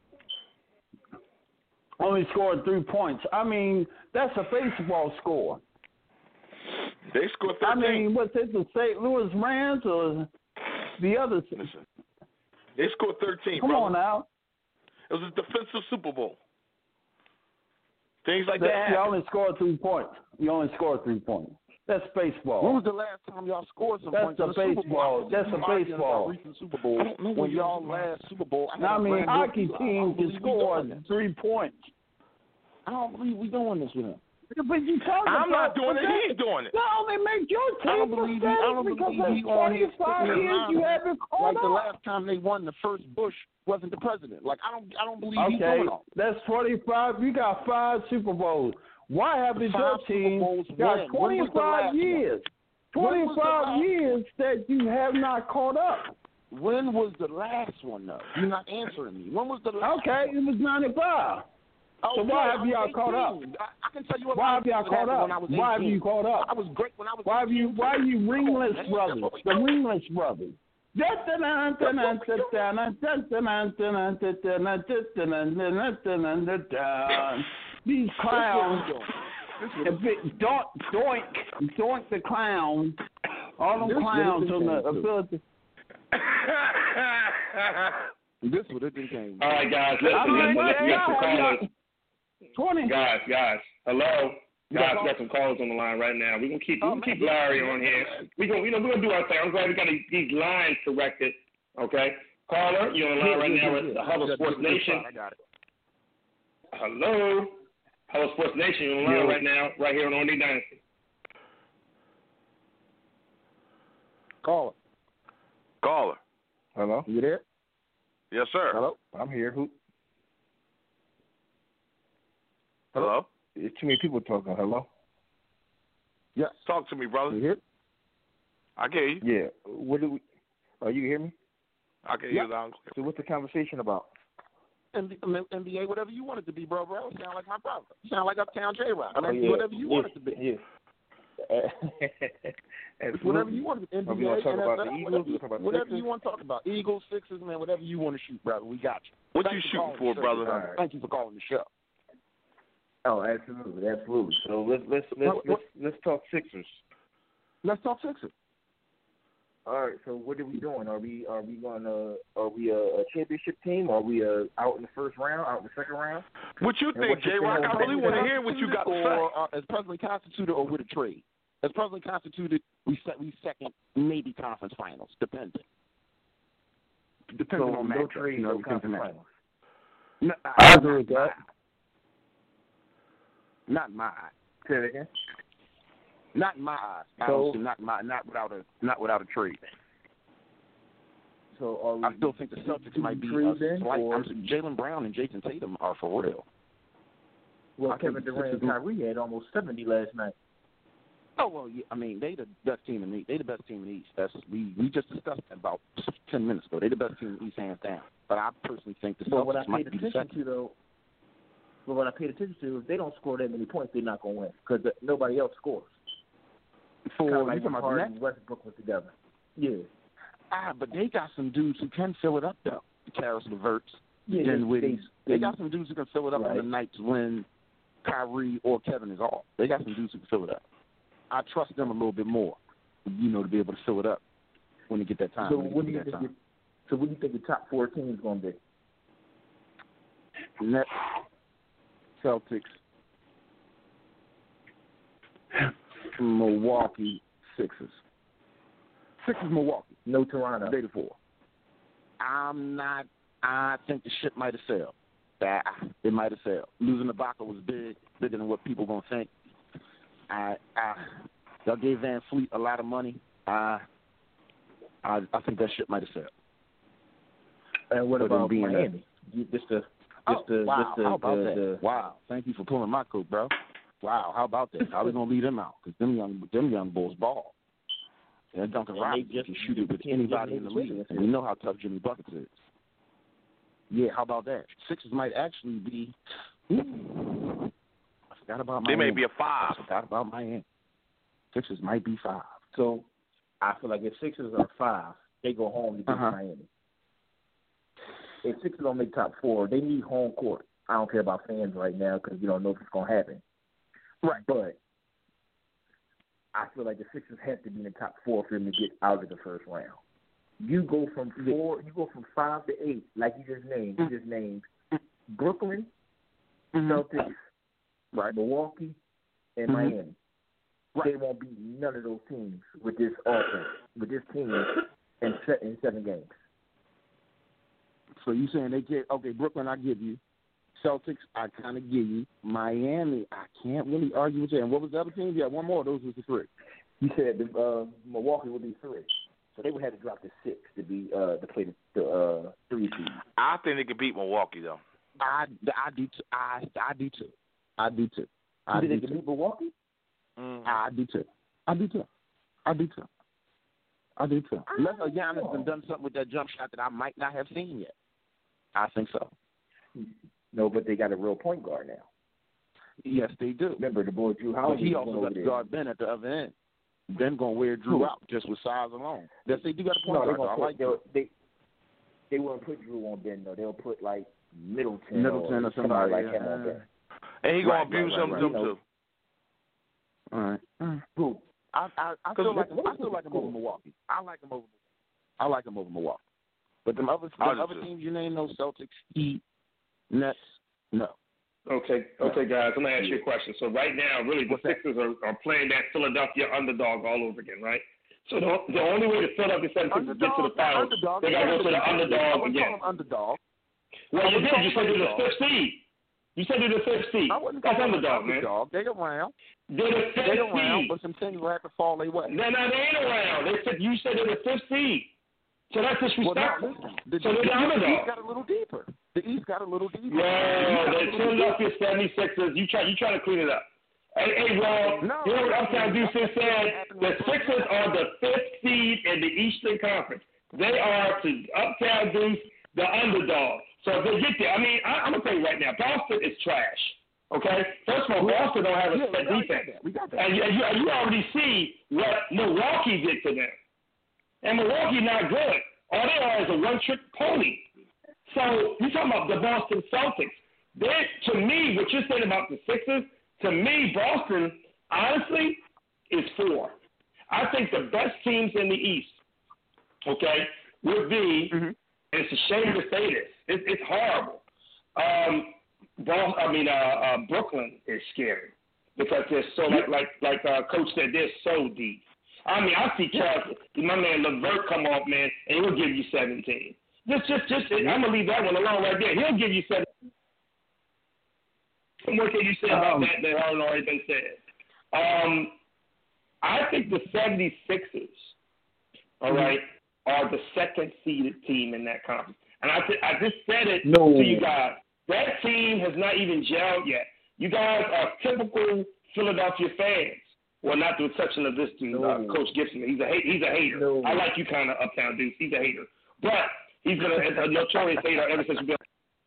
Only scored 3 points. I mean, that's a baseball score. They scored 13. I mean, what's it, the St. Louis Rams or the other? Listen, they scored 13, Come on now. It was a defensive Super Bowl. Things like that. You only scored 3 points. That's baseball. When was the last time y'all scored some points? That's a baseball. That's a baseball. Recent Super Bowl. When y'all last Super Bowl. I mean, hockey team can score 3 points. I don't believe we doing this with him. But you I'm not doing it. He's doing it. No, they make your team because for 25 years you haven't caught up. Like the last time they won, the first Bush wasn't the president. Like I don't believe he's doing it. That's 25. You got 5 Super Bowls. Why haven't your team got 25 years? 25 years that you have not caught up. When was the last one, though? You're not answering me. When was the last one? It was 95. So why have y'all caught up? I can tell you what. Why have y'all caught up? Why have you caught up? I was great when I was. Why are you Ringless brothers? The Ringless brothers. These clowns. Doink the clown. All them clowns on the ability. This would have been game. All right, guys. Let's get some callers. 20. Guys. Hello. Guys, we got some callers on the line right now. We're gonna keep Larry on here. We're gonna do our thing. I'm glad we got these lines corrected. Okay, caller, you're on the line right now with the Hubble Sports Nation. I got it. Hello. Hello Sports Nation, you're online right now, right here on Only Dynasty. Caller. Hello? You there? Yes, sir. Hello? I'm here. Who? Hello? There's too many people talking. Hello? Yes. Talk to me, brother. You here? I can hear you. Yeah. What do we? Oh, you hear me? I can hear you loud and clear. So what's the conversation about? NBA, whatever you want it to be, bro. You sound like my brother. You sound like Uptown J-Rock. Yeah. Whatever you want it to be. Yeah. It's whatever you want it to be. Are we going to talk about the Eagles? Whatever you want to talk about. Eagles, Sixers, man, whatever you want to shoot, brother. We got you. What you shooting for, brother? Right. Thank you for calling the show. Oh, absolutely. So let's talk Sixers. Let's talk Sixers. All right. So what are we doing? Are we a championship team? Are we out in the first round? Out in the second round? What you think, J-Rock? I really want to hear what you got to say. As presently constituted, or with a trade? As presently constituted, we second, maybe conference finals, depending So on no matchup. trade, no conference finals. No, I agree with that. Not in my eyes. Say it again. Not in my eyes. So, not without a trade. So are we, I still think the Celtics might be Jaylen Brown and Jason Tatum are for real. Well, Kevin Durant and Kyrie had almost 70 last night. Oh well, yeah, I mean they the best team in the They the best team in the East. We just discussed that about 10 minutes ago. They the best team in the East, hands down. But I personally think the Celtics might be the second. But what I paid attention to, if they don't score that many points, they're not going to win because nobody else scores. For like you talking about Harden and Westbrook was together. Yeah. But they got some dudes who can fill it up though. Karis LeVert, Dinwiddie. They got some dudes who can fill it up on the nights when Kyrie or Kevin is off. They got some dudes who can fill it up. I trust them a little bit more, to be able to fill it up when they get that time. So what do you think the top 4 teams going to be? Nets, Celtics, Milwaukee, Sixers. Milwaukee. No Toronto. Day 4. I think the ship might have sailed. It might have sailed. Losing Ibaka was bigger than what people going to think. Y'all gave Van Fleet a lot of money. I think that shit might have sailed. And what about Miami? How about that? Wow, thank you for pulling my coat, bro. Wow, how about that? How we gonna leave them out? Because them young bulls ball. And Duncan Robinson can shoot it with anybody in the league. And we know how tough Jimmy Buckets is. Yeah, how about that? Sixers might actually be. I forgot about Miami. They may be a 5. I forgot about Miami. Sixers might be 5. So I feel like if Sixers are 5, they go home to beat Miami. If Sixers don't make top 4, they need home court. I don't care about fans right now because you don't know if it's going to happen. Right. But I feel like the Sixers have to be in the top 4 for them to get out of the first round. You go from 5 to 8, like you just named. You just named Brooklyn, Celtics, Milwaukee, and Miami. Right. They won't beat none of those teams with this offense, with this team in 7 games. So you saying they get Brooklyn? I give you. Celtics, I kind of give you. Miami, I can't really argue with that. And what was the other team? Yeah, one more. Those was the 3. You said Milwaukee would be 3, so they would have to drop to 6 to be to play the 3 seed. I think they could beat Milwaukee though. I do too. I do too. You think they can beat Milwaukee? I do too. Unless Giannis has done something with that jump shot that I might not have seen yet. I think so. No, but they got a real point guard now. Yes, they do. Remember the boy Drew Holiday? But he also got to guard Ben at the other end. Ben gonna wear Drew out just with size alone. Yes, they do got a point guard. They won't put Drew on Ben though. They'll put like Middleton or somebody like him on Ben. And he gonna abuse him too. All right. Who? I still like him over Milwaukee. I like him over Milwaukee. But the other teams you named, those Celtics, Heat, Nets, no. Okay, guys, I'm going to ask you a question. So right now, really, the Sixers are playing that Philadelphia underdog all over again, right? So the only way the Philadelphia 76ers get to the finals, they got to go to the underdog again. Underdog. Well, you did. You said it was the 5th seed. You said they're the 5th seed. That's underdog, man. They're around. They're the 5th seed. Around, but some things will have to fall their way. No, they ain't around. You said they're the 5th seed. So that's disrespectful. The they're the underdog. East got a little deeper. The East got a little deeper. Yeah, the Philadelphia 76ers. You try to clean it up. Hey, Rob, you know what Uptown Deuce said? The Sixers are the 5th seed in the Eastern Conference. They are, to Uptown Deuce, the underdog. So if they get there, I mean, I'm going to tell you right now, Boston is trash. Okay? First of all, Boston don't have a set defense. And you already see what Milwaukee did to them. And Milwaukee not good. All they are is a one-trick pony. So you're talking about the Boston Celtics. To me, what you're saying about the Sixers, to me, Boston, honestly, is 4. I think the best teams in the East, okay, would be, and it's a shame to say this, it's horrible. Brooklyn is scary because they're so, like Coach said, they're so deep. I mean, I see my man LeVert come off, man, and he'll give you 17. Just, I'm going to leave that one alone right there. He'll give you 17. What can you say about that hasn't already been said? I think the 76ers, all right, are the 2nd seeded team in that conference. And I just said it to you guys. That team has not even gelled yet. You guys are typical Philadelphia fans. Well, not to the exception of this dude, Coach Gibson. He's a hater. No. I like you kind of, Uptown Deuce. He's a hater. But he's been a notorious hater ever since you've been.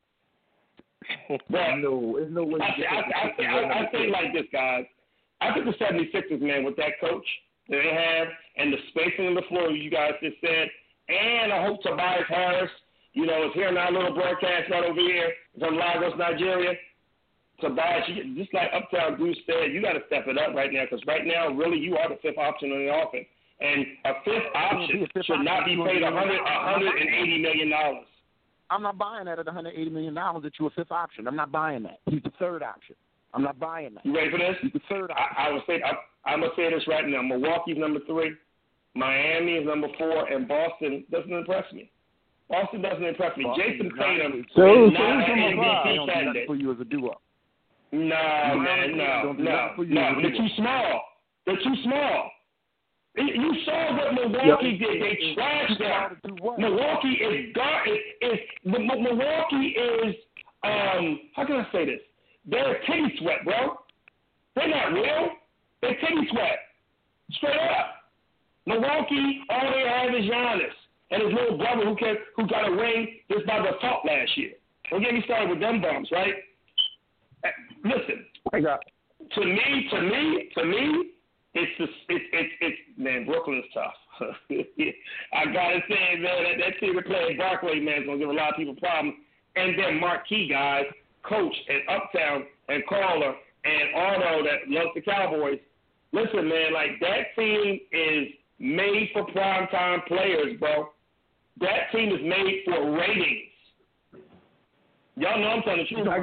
But there's no way. I say like this, guys. I think the 76ers, man, with that coach that they have and the spacing on the floor you guys just said, and I hope Tobias Harris, is hearing our little broadcast right over here from Lagos, Nigeria. Tobias, just like Uptown Deuce said, you got to step it up right now because right now, really, you are the 5th option on the offense. And a 5th option should not be paid $180 million. I'm not buying that at $180 million that you're a 5th option. I'm not buying that. He's the 3rd option. I'm not buying that. You ready for this? He's the 3rd option. I'm going to say this right now. Milwaukee's number 3. Miami is number 4. And Boston doesn't impress me. Boston doesn't impress me. Jason Tatum is not an MVP candidate. For you as a duo. No, man, no. They're too small. You saw what Milwaukee did. They trashed them. Milwaukee is how can I say this? They're a titty sweat, bro. They're not real. They're titty sweat. Straight up. Milwaukee, all they have is Giannis and his little brother who got a ring just by default last year. Don't get me started with them bums, right? Listen, to me, it's man, Brooklyn's tough. I gotta say, man, that team that playing Barkley, man, is gonna give a lot of people problems. And then marquee guys, Coach and Uptown and Caller and Arno that loves the Cowboys. Listen, man, like that team is made for primetime players, bro. That team is made for ratings. Y'all know I'm telling the truth.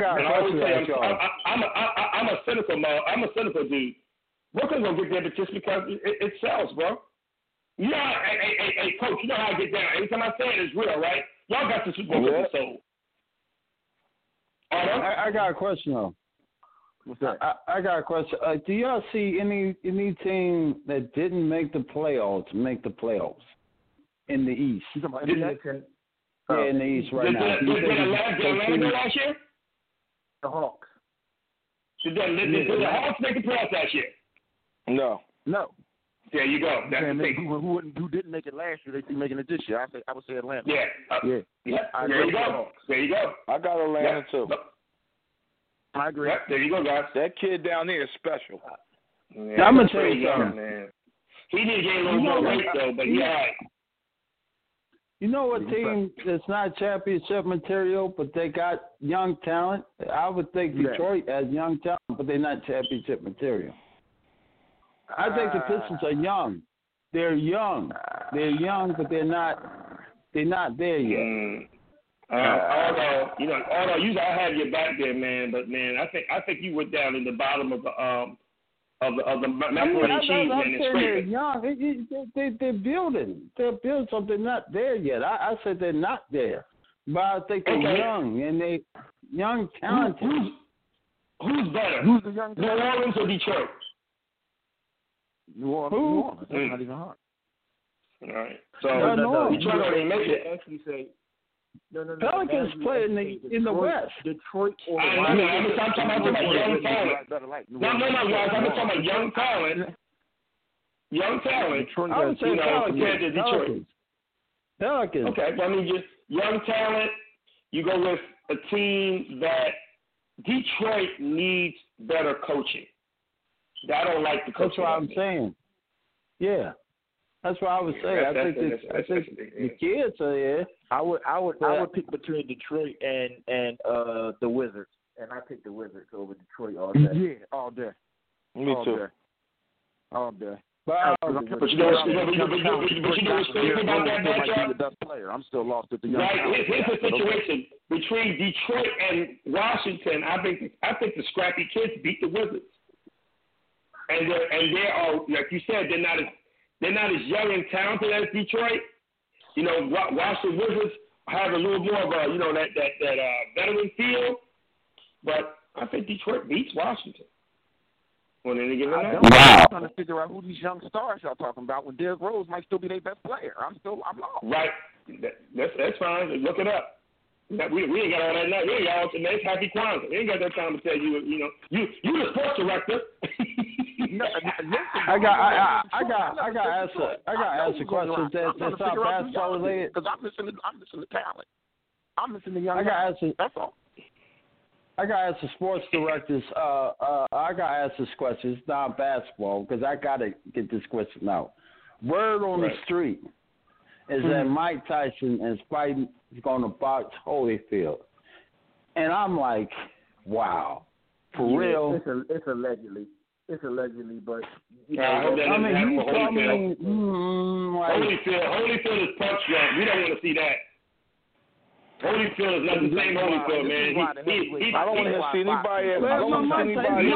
I'm a cynical dude. Brooklyn's gonna get there, but just because it sells, bro. You know, hey, Coach, you know how I get down. Every time I say it, it's real, right? Y'all got the Super Bowl with the soul. I got a question though. What's that? I got a question. Do y'all see any team that didn't make the playoffs in the East? In the East right now. Did Atlanta last year? The Hawks. Did the Hawks make the playoffs last year? No. There you go. That's the thing. Who didn't make it last year? They keep making it this year. I would say Atlanta. Yeah. There you go. I got Atlanta too. I agree. Yep. There you go, guys. That kid down there is special. Yeah, I'm gonna tell you something, man. He did gain a little more weight though, but he all right. You know what team that's not championship material, but they got young talent? I would think Detroit has young talent, but they're not championship material. I think the Pistons are young. They're young, but they're not there yet. Although you gotta have your back there, man. But man, I think you went down in the bottom of the macaroni and cheese, man. They're young. They're building. They're building something not there yet. I said they're not there, but I think they're young and they young talented. Who's better? Who's the young New Orleans or Detroit? New Orleans. That's not even hard. All right. So Detroit already make it. Actually say. No. Pelicans play in the West. Detroit or I'm talking about young talent. No, guys. I'm talking about young talent. Young talent. I would say Detroit. Pelicans. Okay, but I mean, just young talent. You go with a team that Detroit needs better coaching. I don't like the coaching. That's what I'm saying. Yeah. That's what I would say. I think the kids are there. I would pick between Detroit and the Wizards, and I pick the Wizards over Detroit all day. Yeah, all day. Me too. All day. But you know what's crazy about that matchup? The best player. I'm still lost at the young. Right. Here's the situation between Detroit and Washington. I think the scrappy kids beat the Wizards, and they are, like you said, they're not as young and talented as Detroit. You know, Washington Wizards have a little more of a, that veteran feel. But I think Detroit beats Washington. On any given night. I'm trying to figure out who these young stars y'all talking about when Derrick Rose might still be their best player. I'm lost. Right. That's fine. Look it up. We ain't got all that night. We ain't got all that. It's Happy Kwanzaa. We ain't got that time to tell you. You the sports director. No, I got answer questions that's not basketball related. Because I'm missing the talent. I'm missing the young. I got answer. That's all. I got to ask the sports directors. I got to ask this question. It's not basketball because I got to get this question out. Word on the street is that Mike Tyson is going to box Holyfield, and I'm like, wow, for real. It's allegedly. It's allegedly, but I mean, you tell me, Holyfield is punch drunk. We don't want to see that. Holyfield is not the same Holyfield, man. I don't want to see anybody.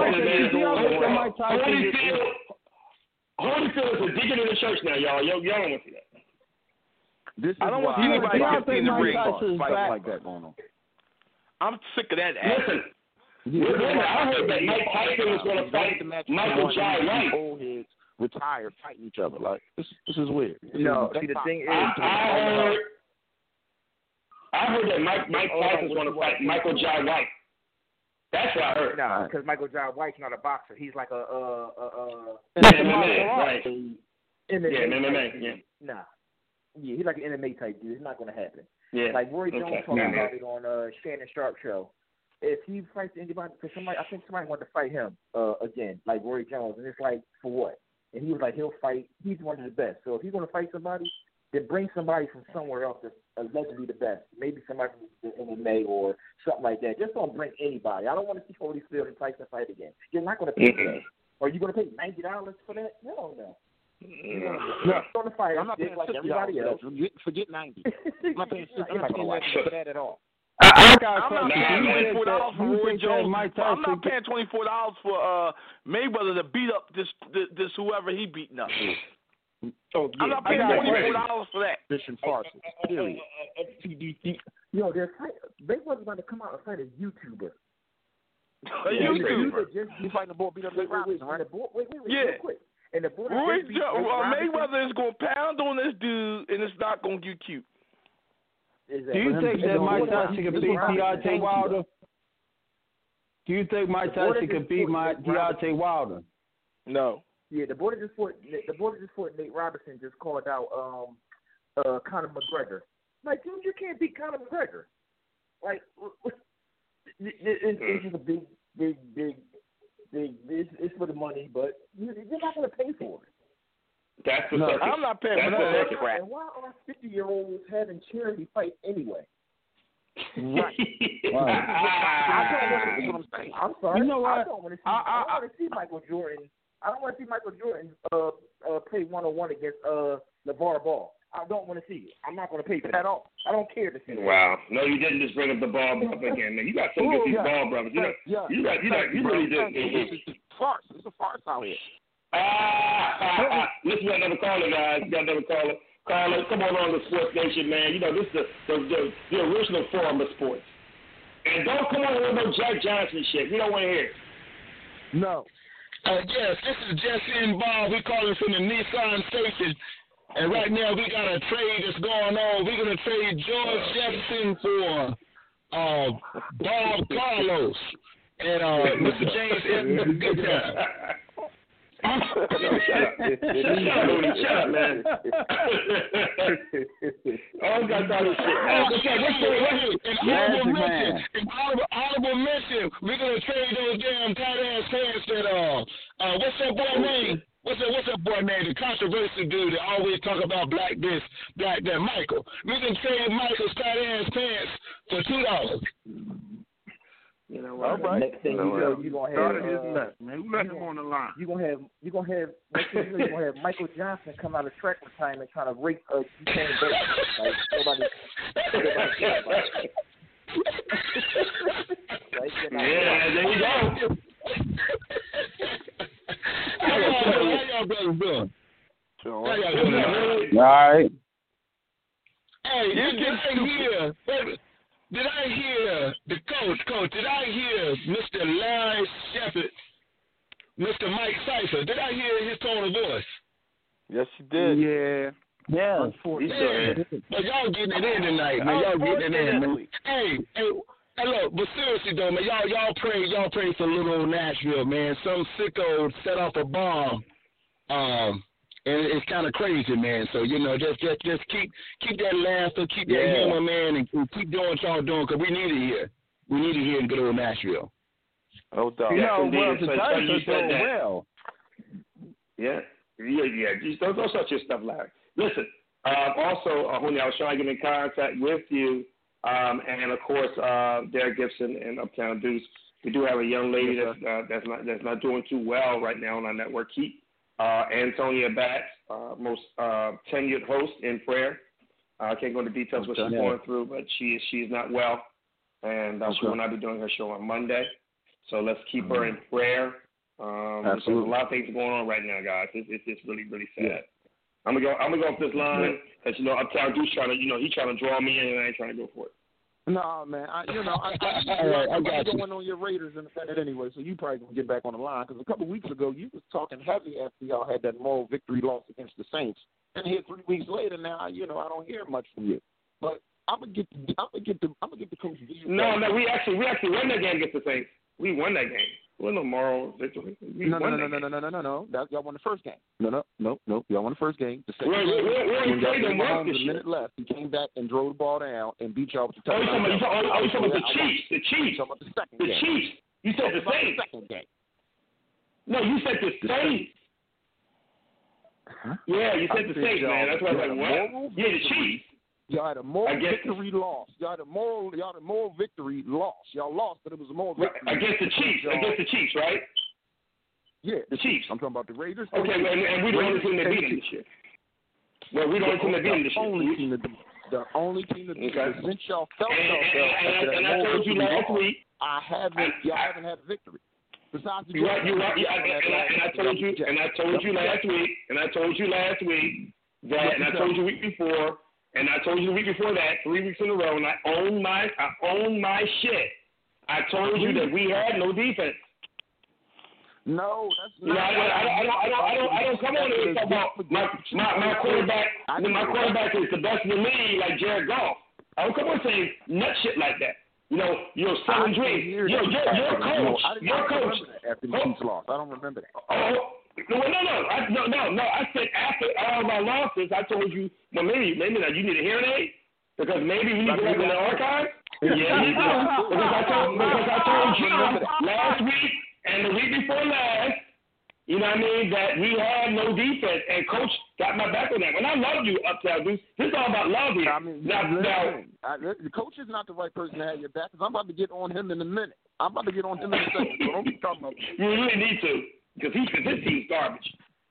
Holyfield is a deacon in the church now, y'all. Y'all don't want to see that. I don't want to see anybody get in the ring fight like that going on. I'm sick of that ass. I heard that Mike Tyson was going to fight Michael Jai White. Old heads retired fighting each other. Like this is weird. No, see the thing is, I heard that Mike Tyson was going to fight Michael Jai White. That's what I heard. No, because Michael Jai White's not a boxer. He's like a MMA, right? MMA. Yeah. Nah. Yeah, he's like an MMA type dude. It's not going to happen. Yeah. Like Roy Jones talked about it on Shannon Sharp show. If he fights anybody, because I think somebody wanted to fight him again, like Roy Jones, and it's like, for what? And he was like, he'll fight. He's one of the best. So if he's going to fight somebody, then bring somebody from somewhere else that's allegedly the best. Maybe somebody from the MMA or something like that. Just don't bring anybody. I don't want to see Holyfield and Tyson fight again. You're not going to pay for that. Are you going to pay $90 for that? No. No. Going to fight. I'm not paying like everybody else. Forget 90. I'm not paying for that at all. I'm not paying $24 for Roy Jones. I'm not paying $24 for Mayweather to beat up this whoever he beating up. I'm not paying $24 for that. Mission farce. Period. Yo, Mayweather's about to come out and fight a YouTuber. A YouTuber. He's fighting the boy beat up Nate Robinson, right? Wait, yeah. real quick. And the boy Mayweather is going to pound on this dude, and it's not going to get cute. Do you think that Mike Tyson could beat Deontay Wilder? Do you think Mike Tyson could beat Deontay Wilder? No. Yeah, the boy that just fought Nate Robinson just called out Conor McGregor. Like, dude, you can't beat Conor McGregor. Like, it's just a big. It's for the money, but you're not going to pay for it. That's the circus. I'm not paying for that crap. And why are 50-year-olds having charity fight anyway? Right. I'm sorry. You know what? I don't want to see Michael Jordan. I don't want to see Michael Jordan play 1-on-1 against LeVar Ball. I don't want to see it. I'm not going to pay for that at all. I don't care to see it. Wow. No, you didn't just bring up the Ball brother again, man. You got some good Ball brothers. You really did. It's a farce. It's a farce out here. Listen, we got another caller, guys. We got another caller. Caller, come on the Sports Nation, man. You know, this is the original form of sports. And don't come on with no Jack Johnson shit. We don't want to hear it. No. Yes, this is Jesse and Bob. We're calling from the Nissan station. And right now we got a trade that's going on. We're going to trade George Jefferson for Bob Carlos and Mr. James Edmonds. Good time. Shut up, man. All got all this shit. Honorable mention, we're going to trade those damn tight-ass pants that, what's that boy name? What's that boy name? The controversial dude that always talk about black this, black that. Michael. We can trade Michael's tight-ass pants for $2. You know what? Right. Next thing you know, you're gonna have man. Who let him on the line? You're gonna have next thing you know, you're gonna have Michael Johnson come out of track retirement trying to rape Usain Bolt. Like nobody cares about it. Yeah, there you go. How y'all brothers doing? Sure. How y'all doing? All right. Hey, did I hear the coach, did I hear Mr. Larry Shepard, Mr. Mike Cypher, did I hear his tone of voice? Yes, you did. Yeah. Yeah. But y'all getting it in tonight, man. Y'all getting it in, man. Hey, look, but seriously though, man, y'all pray for little old Nashville, man. Some sicko set off a bomb. And it's kind of crazy, man. So, you know, just keep that laughter, keep that humor, man, and keep doing what y'all doing, because we need it here. We need it here in good old Nashville. No doubt. You know, well, the Titans Titans are doing well. Yeah. Just don't shut your stuff, Larry. Listen, also, Honey, I was trying to get in contact with you, and of course, Derek Gibson and Uptown Deuce. We do have a young lady that's not doing too well right now on our network. Keep Antonia Batts, most tenured host in prayer. I can't go into details what she's going through, but she's not well, and she will not be doing her show on Monday. So let's keep her in prayer. There's a lot of things going on right now, guys. It's really, really sad. Yeah. I'm gonna go off this line because Uptown Deuce he's trying to draw me in, and I ain't trying to go for it. No, man. I'm going on your Raiders in a minute anyway, so you probably gonna get back on the line because a couple of weeks ago you was talking heavy after y'all had that moral victory loss against the Saints, and here 3 weeks later now, I don't hear much from you. But I'm gonna get the coach. No, we actually won that game against the Saints. We won that game. It wasn't no moral victory. No. Y'all won the first game. No. Y'all won the first game. The second game, when y'all played Mahomes a minute left, he came back and drove the ball down and beat y'all with the touchdown. You talking about the Chiefs? The Chiefs. The Chiefs. You said the Saints. Second game. No, you said the Saints. Huh? Yeah, you said the Saints, man. That's why I was like, what? Yeah, the Chiefs. Y'all had a moral victory loss. Y'all had a moral victory loss. Y'all lost, but it was a moral victory. Against the Chiefs. Against the Chiefs, right? Yeah. The Chiefs. I'm talking about the Raiders. Okay, and we the only team that beat them this year. Well, we the only team that beat them this year. The only team that beat them. Since y'all felt and I told you last week. Y'all haven't had a victory. Besides you're right. And I told you last week that, and I told you the week before. And I told you the week before that, 3 weeks in a row, and I own my shit. I told you that we had no defense. No, that's not. I don't come on here and talk about my quarterback. My quarterback is the best in the league, like Jared Goff. I don't come on saying nut shit like that. You're selling dreams. Your coach. After the Chiefs lost, I don't remember that. Oh. No. I said after all my losses, I told you, well, maybe not. You need a hearing aid because maybe we need to go back in the archives. Yeah, because I told you last week and the week before last, you know what I mean, that we had no defense, and Coach got my back on that. When I love you, Uptown Deuce, this is all about love here. I mean, the coach is not the right person to have your back because I'm about to get on him in a minute. I'm about to get on him in a second, so don't be talking about me. You really need to. Because his team's garbage.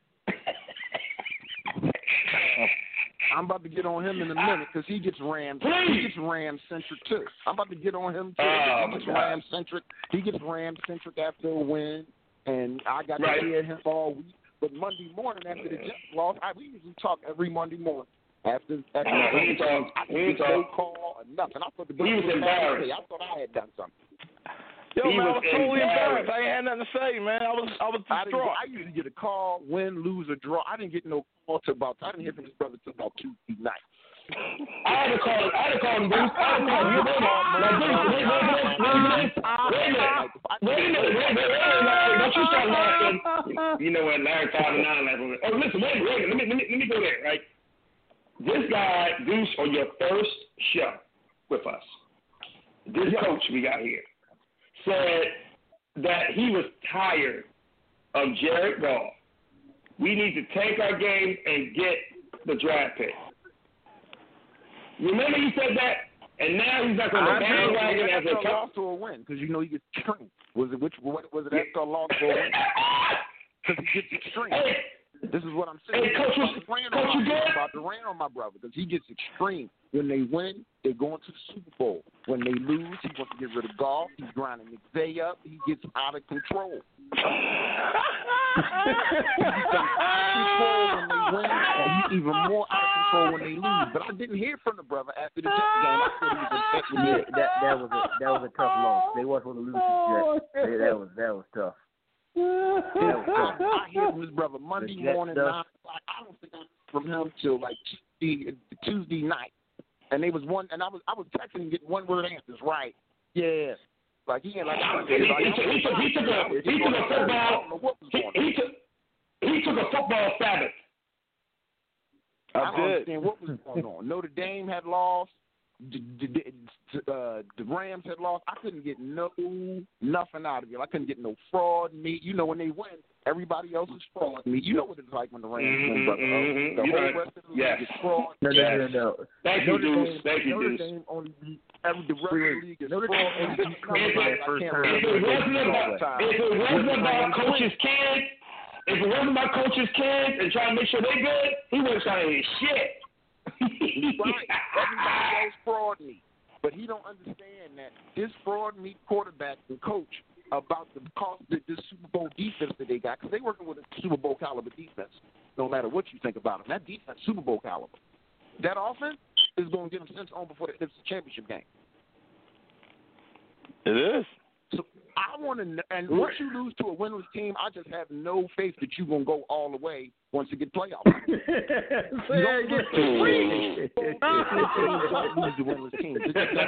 I'm about to get on him in a minute because he gets Rams. He gets Rams-centric too. I'm about to get on him too. He gets Rams-centric. He gets Rams-centric after a win, and I got to hear him all week. But Monday morning after the Jets lost, we usually talk every Monday morning. After he ain't no call or nothing. I thought the he was embarrassed. I thought I had done something. Yo, man, I was totally embarrassed. I ain't had nothing to say, man. I was distraught. I usually get a call, win, lose, or draw. I didn't get no call till about. I didn't hear from his brother till about Tuesday night. I had to call him, Bruce. I had to call him. Wait a minute. Don't you start laughing. You know what, Larry 5 and 9 laughing. Oh, listen, wait. Let me go there, right? This guy, Deuce, on your first show with us, this coach we got here, said that he was tired of Jared Goff. We need to take our game and get the draft pick. Remember you said that? And now he's back on the bandwagon as a loss or a win, because you know he gets extreme. Was it after a loss or a win? Because he gets extreme. Hey, this is what I'm saying. Hey, Coach, about to ran on my brother, because he gets extreme. When they win, they go into the Super Bowl. When they lose, he wants to get rid of Goff. He's grinding McVay up. He gets out of control. He's out of control when they win, and he's even more out of control when they lose. But I didn't hear from the brother after the Jets game. I thought he was upset with me. That was a tough loss. They wasn't going to lose the Jets. That was tough. I hear from his brother Monday morning, 9 o'clock. I don't think I heard from him till like Tuesday night. And they was one, and I was texting him, getting one word answers. Right? Yeah. Like he ain't like he took a football. He took a football Sabbath. I don't understand what was going on. Notre Dame had lost. The Rams had lost. I couldn't get nothing out of it. I couldn't get no fraud meat. You know, when they win, everybody else is fraud meat. You know what it's like when the Rams win, brother. The whole rest of the league is fraud. No. Thank you, Deuce. Notre Dame only beat the rest of the league is fraud. If it wasn't about coach's kids, and trying to make sure they good, he wasn't trying to hear shit. Right. Everybody else fraud me. But he don't understand that this fraud meat quarterback and coach about the cost of this Super Bowl defense that they got, because they working with a Super Bowl caliber defense, no matter what you think about them. That defense, Super Bowl caliber. That offense is going to get them sent on before it's the championship game. It is. So I want to know, and once you lose to a winless team, I just have no faith that you're going to go all the way once you get playoffs. You don't lose to winless teams.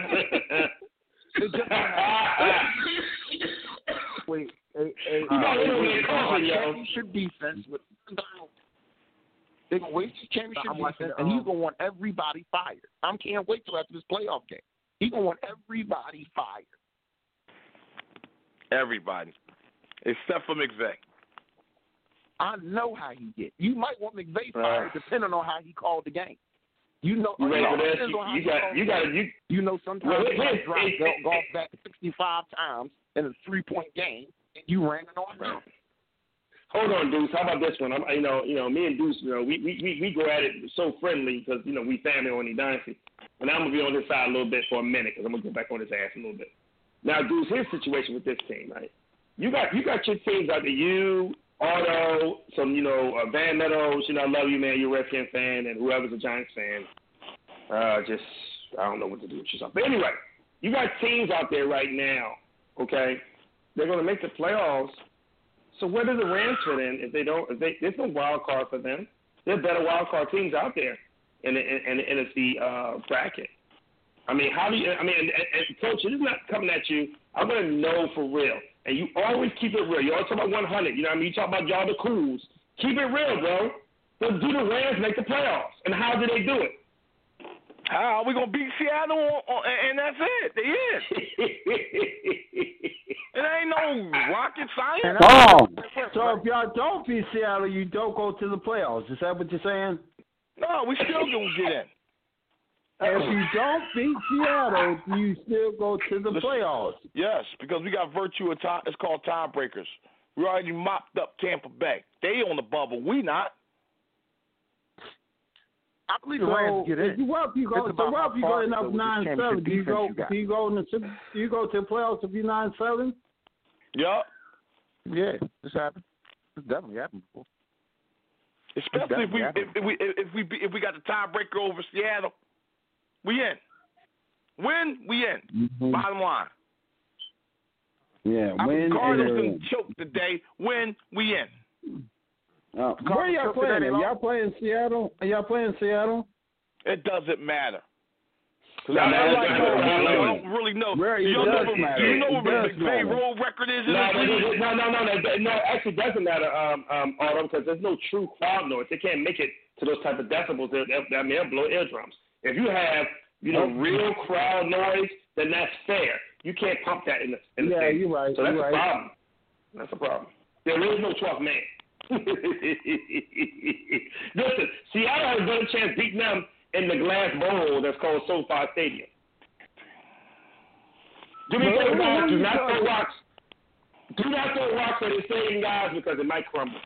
Wait, championship defense with they're going to waste his championship defense, and he's going to want everybody fired. I can't wait till after this playoff game. He's going to want everybody fired. Everybody, except for McVay. I know how he get. You might want McVay fired depending on how he called the game. You know, you ready for this? You know, sometimes you drop Goff back 65 times in a 3-point game, and you ran it on him. Hold on, Deuce. How about this one? Me and Deuce, we go at it so friendly because we family on the dynasty. And I'm gonna be on this side a little bit for a minute because I'm gonna go back on his ass a little bit. Now, Deuce, here's the situation with this team, right? You got your teams out there. You, Otto, Van Meadows. I love you, man. You're a Redskin fan, and whoever's a Giants fan. I don't know what to do with yourself. But anyway, you got teams out there right now. Okay, they're gonna make the playoffs. So where does the Rams fit in if they don't? There's no wild card for them. There are better wild card teams out there in the NFC bracket. I mean, and Coach, it is not coming at you. I'm going to know for real. And you always keep it real. You always talk about 100. You know what I mean? You talk about y'all the cools. Keep it real, bro. So do the Rams make the playoffs? And how do they do it? How? We're going to beat Seattle, and that's it. They is. It ain't no rocket science. So if y'all don't beat Seattle, you don't go to the playoffs. Is that what you're saying? No, we still going to get in. If you don't beat Seattle, you still go to the playoffs. Yes, because we got virtue of time. It's called time breakers. We already mopped up Tampa Bay. They on the bubble. We not. I believe the Rams get in. If you go in up 9-7. Do you go to the playoffs if you're 9-7? Yep. Yeah, this happened. It's definitely happened before. Especially if we got the tiebreaker over Seattle, we in. Win, we in. Mm-hmm. Bottom line. Yeah, win. Cardinals didn't choke today. Win, we in. Where are y'all playing? Y'all playing Seattle? Are y'all playing Seattle? It doesn't matter. I don't really know. Do you know what the McVay road record is? No, actually, it doesn't matter, Autumn, because there's no true crowd noise. They can't make it to those type of decibels. They'll blow eardrums. If you have, real crowd noise, then that's fair. You can't pump that in the stadium. You're right. So that's a problem. That's a problem. There is no 12th man. Listen, Seattle has a better chance beating them in the glass bowl that's called SoFi Stadium. Do me a favor, guys. Do not throw rocks. Do not throw rocks at the stadium, guys, because it might crumble.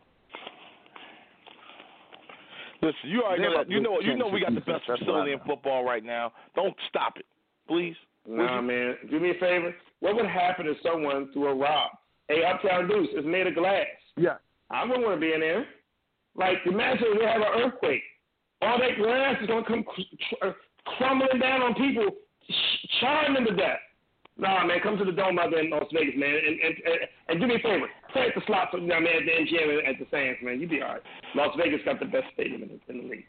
Listen, you already know that. You know we got the best facility in football right now. Don't stop it, please. Nah, man. Do me a favor. What would happen if someone threw a rock? Hey, Uptown Deuce is made of glass. Yeah. I wouldn't want to be in there. Like, imagine we have an earthquake. All that glass is going to come crumbling down on people, charring them to death. Nah, man, come to the Dome out there in Las Vegas, man, and do me a favor. Play at the slots, man, at the MGM and at the Sands, man. You be all right. Las Vegas got the best stadium in the league.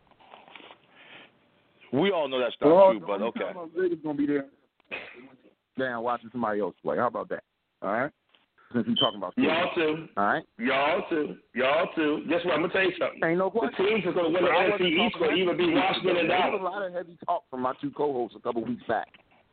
We all know that's not true, but okay. Las Vegas going to be there down watching somebody else play. How about that? All right? Since we're talking about y'all too. All right? Y'all too. Guess what? I'm going to tell you something. Ain't no question. The teams that's going to win the NFC East will either be Washington and Dallas. There was a lot of heavy talk from my two co-hosts a couple weeks back.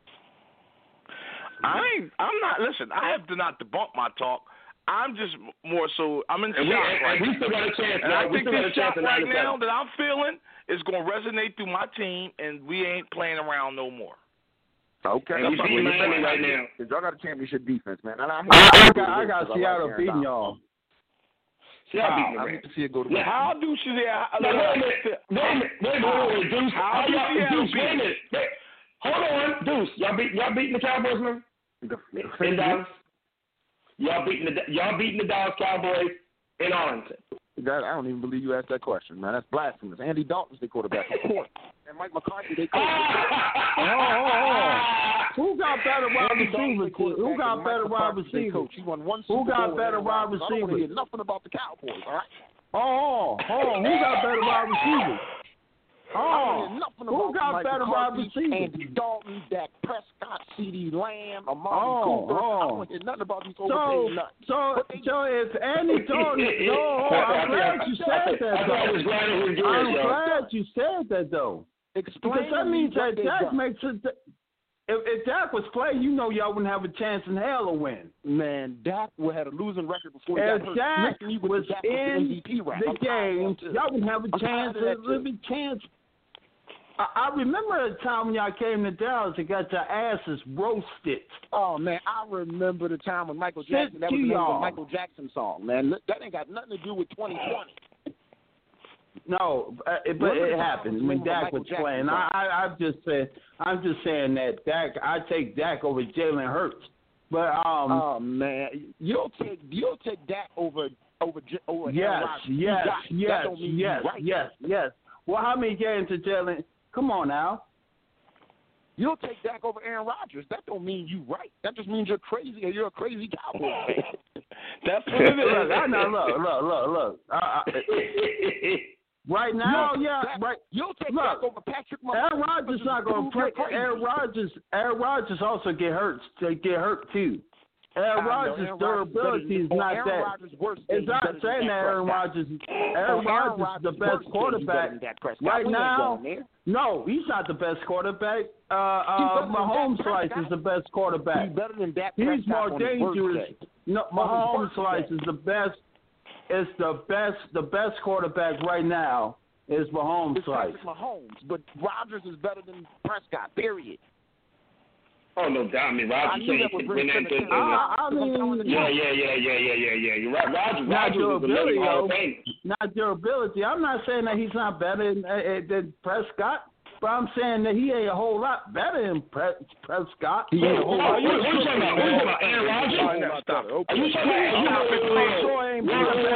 I'm not. Listen, I have to not debunk my talk. I'm just more so. I'm in shock right now. We still got a chance. And I think this shock right now that I'm feeling is going to resonate through my team, and we ain't playing around no more. Okay. And you see Miami right now. Because y'all got a championship defense, man. And I got Seattle beating y'all. Seattle beating I need to see it go to West. How do Seattle? Wait a minute, Deuce. How do Seattle beat? Hold on, Deuce. Y'all beating the Cowboys, man? In Dallas. Y'all beating the Dallas Cowboys in Arlington. I don't even believe you asked that question, man. That's blasphemous. Andy Dalton's the quarterback, of course. And Mike McCarthy, they coach. Who got better wide receivers? Who got better wide receivers? He won one Who got better wide receivers? I don't want to hear nothing about the Cowboys, all right? Who got better wide receivers? Who got better wide receivers? Andy Dalton, Dak Prescott, C.D. Lamb, Amari Cooper. I don't want to hear nothing about these overpaid nuts. So if Andy Dalton, I'm glad you said that, though. I'm glad you said that, though. Because that means that Dak makes it. If Dak was playing, y'all wouldn't have a chance in hell to win. Man, Dak had a losing record before he got hurt. If Dak was in the game, y'all wouldn't have a chance. I remember a time when y'all came to Dallas and got your asses roasted. Oh, man, I remember the time when Michael Jackson, that was the name of the Michael Jackson song, man. That ain't got nothing to do with 2020. No, but it happened when Dak was playing. I'm just saying that Dak. I take Dak over Jalen Hurts. But oh man, you'll take Dak over yes. Well, how many games did Jalen? Come on now. You'll take Dak over Aaron Rodgers. That don't mean you right. That just means you're crazy or you're a crazy Cowboy fan. That's what it is. Look. Right now, You'll take Dak over Patrick Mahomes. Aaron Rodgers not going to play. Aaron Rodgers also get hurt. They get hurt too. Aaron Rodgers' durability is not that. It's not saying that Aaron Rodgers is the best quarterback right now. No, he's not the best quarterback. Mahomes Slice is the best quarterback. He's better than Dak. He's more dangerous. No, Mahomes Slice is the best. It's the best quarterback right now is Mahomes Slice. Mahomes, but Rodgers is better than Prescott. Period. Oh, no doubt. I mean, Rodgers can't win that. Yeah. You're right. Rodgers is a Hall of Famer. Not durability. I'm not saying that he's not better than Prescott, but I'm saying that he ain't a whole lot better than Prescott. What are you talking about? Aaron Rodgers? Stop. Are you talking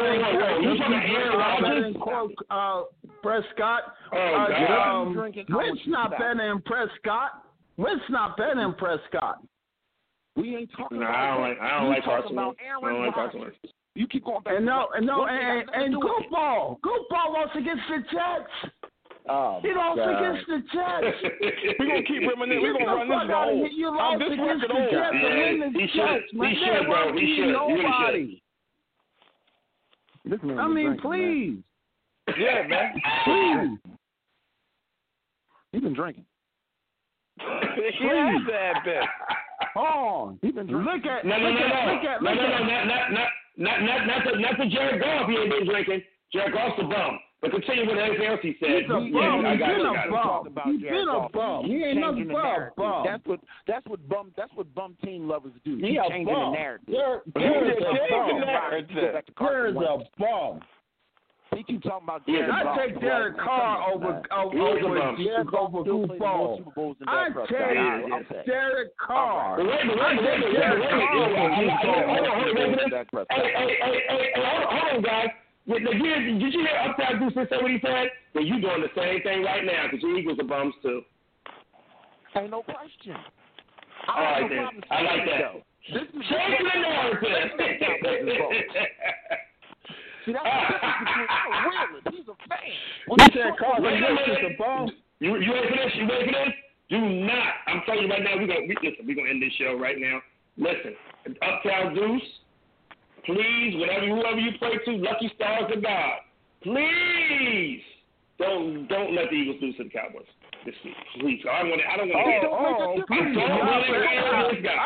about Prescott? Wentz not better than Prescott. Wentz not better than Prescott. We ain't talking about. I don't like Carson Wentz. You keep going back. And Goofball lost against the Jets. Oh, he lost against the Jets. We're going to keep reminiscing. We're going to run this goal. You lost against the Jets and win the Jets. He should, bro. He should. Nobody. I mean, please. Yeah, man. Please. He's been drinking. He has that bet. Oh, he's been drinking. Look at. Not the Jared Goff. He ain't been drinking. Jared Goff's a bum. But continue with everything else he said. He's a bum. He's been a bum. He ain't nothing but a bum. That's what bum team lovers do. He a changing bum. the narrative. There's a bum. He keep talking about I take Derek Carr over Goofball. I take Derek Carr. Hold on, guys. Did you hear Uptown Deuce say what he said? That you doing the same thing right now because your Eagles are bums too. Ain't no question. All right, then. I like that. Change the narrative. See, that's a realist. He's a fan. You said Carson Wentz is a bum. You ready for this? You ready for this? Do not. I'm telling you right now, we're gonna end this show right now. Listen, Uptown Deuce, please, whoever you pray to, Lucky Stars of God, please don't let the Eagles lose to the Cowboys this week. Please. I don't want to hear this guy.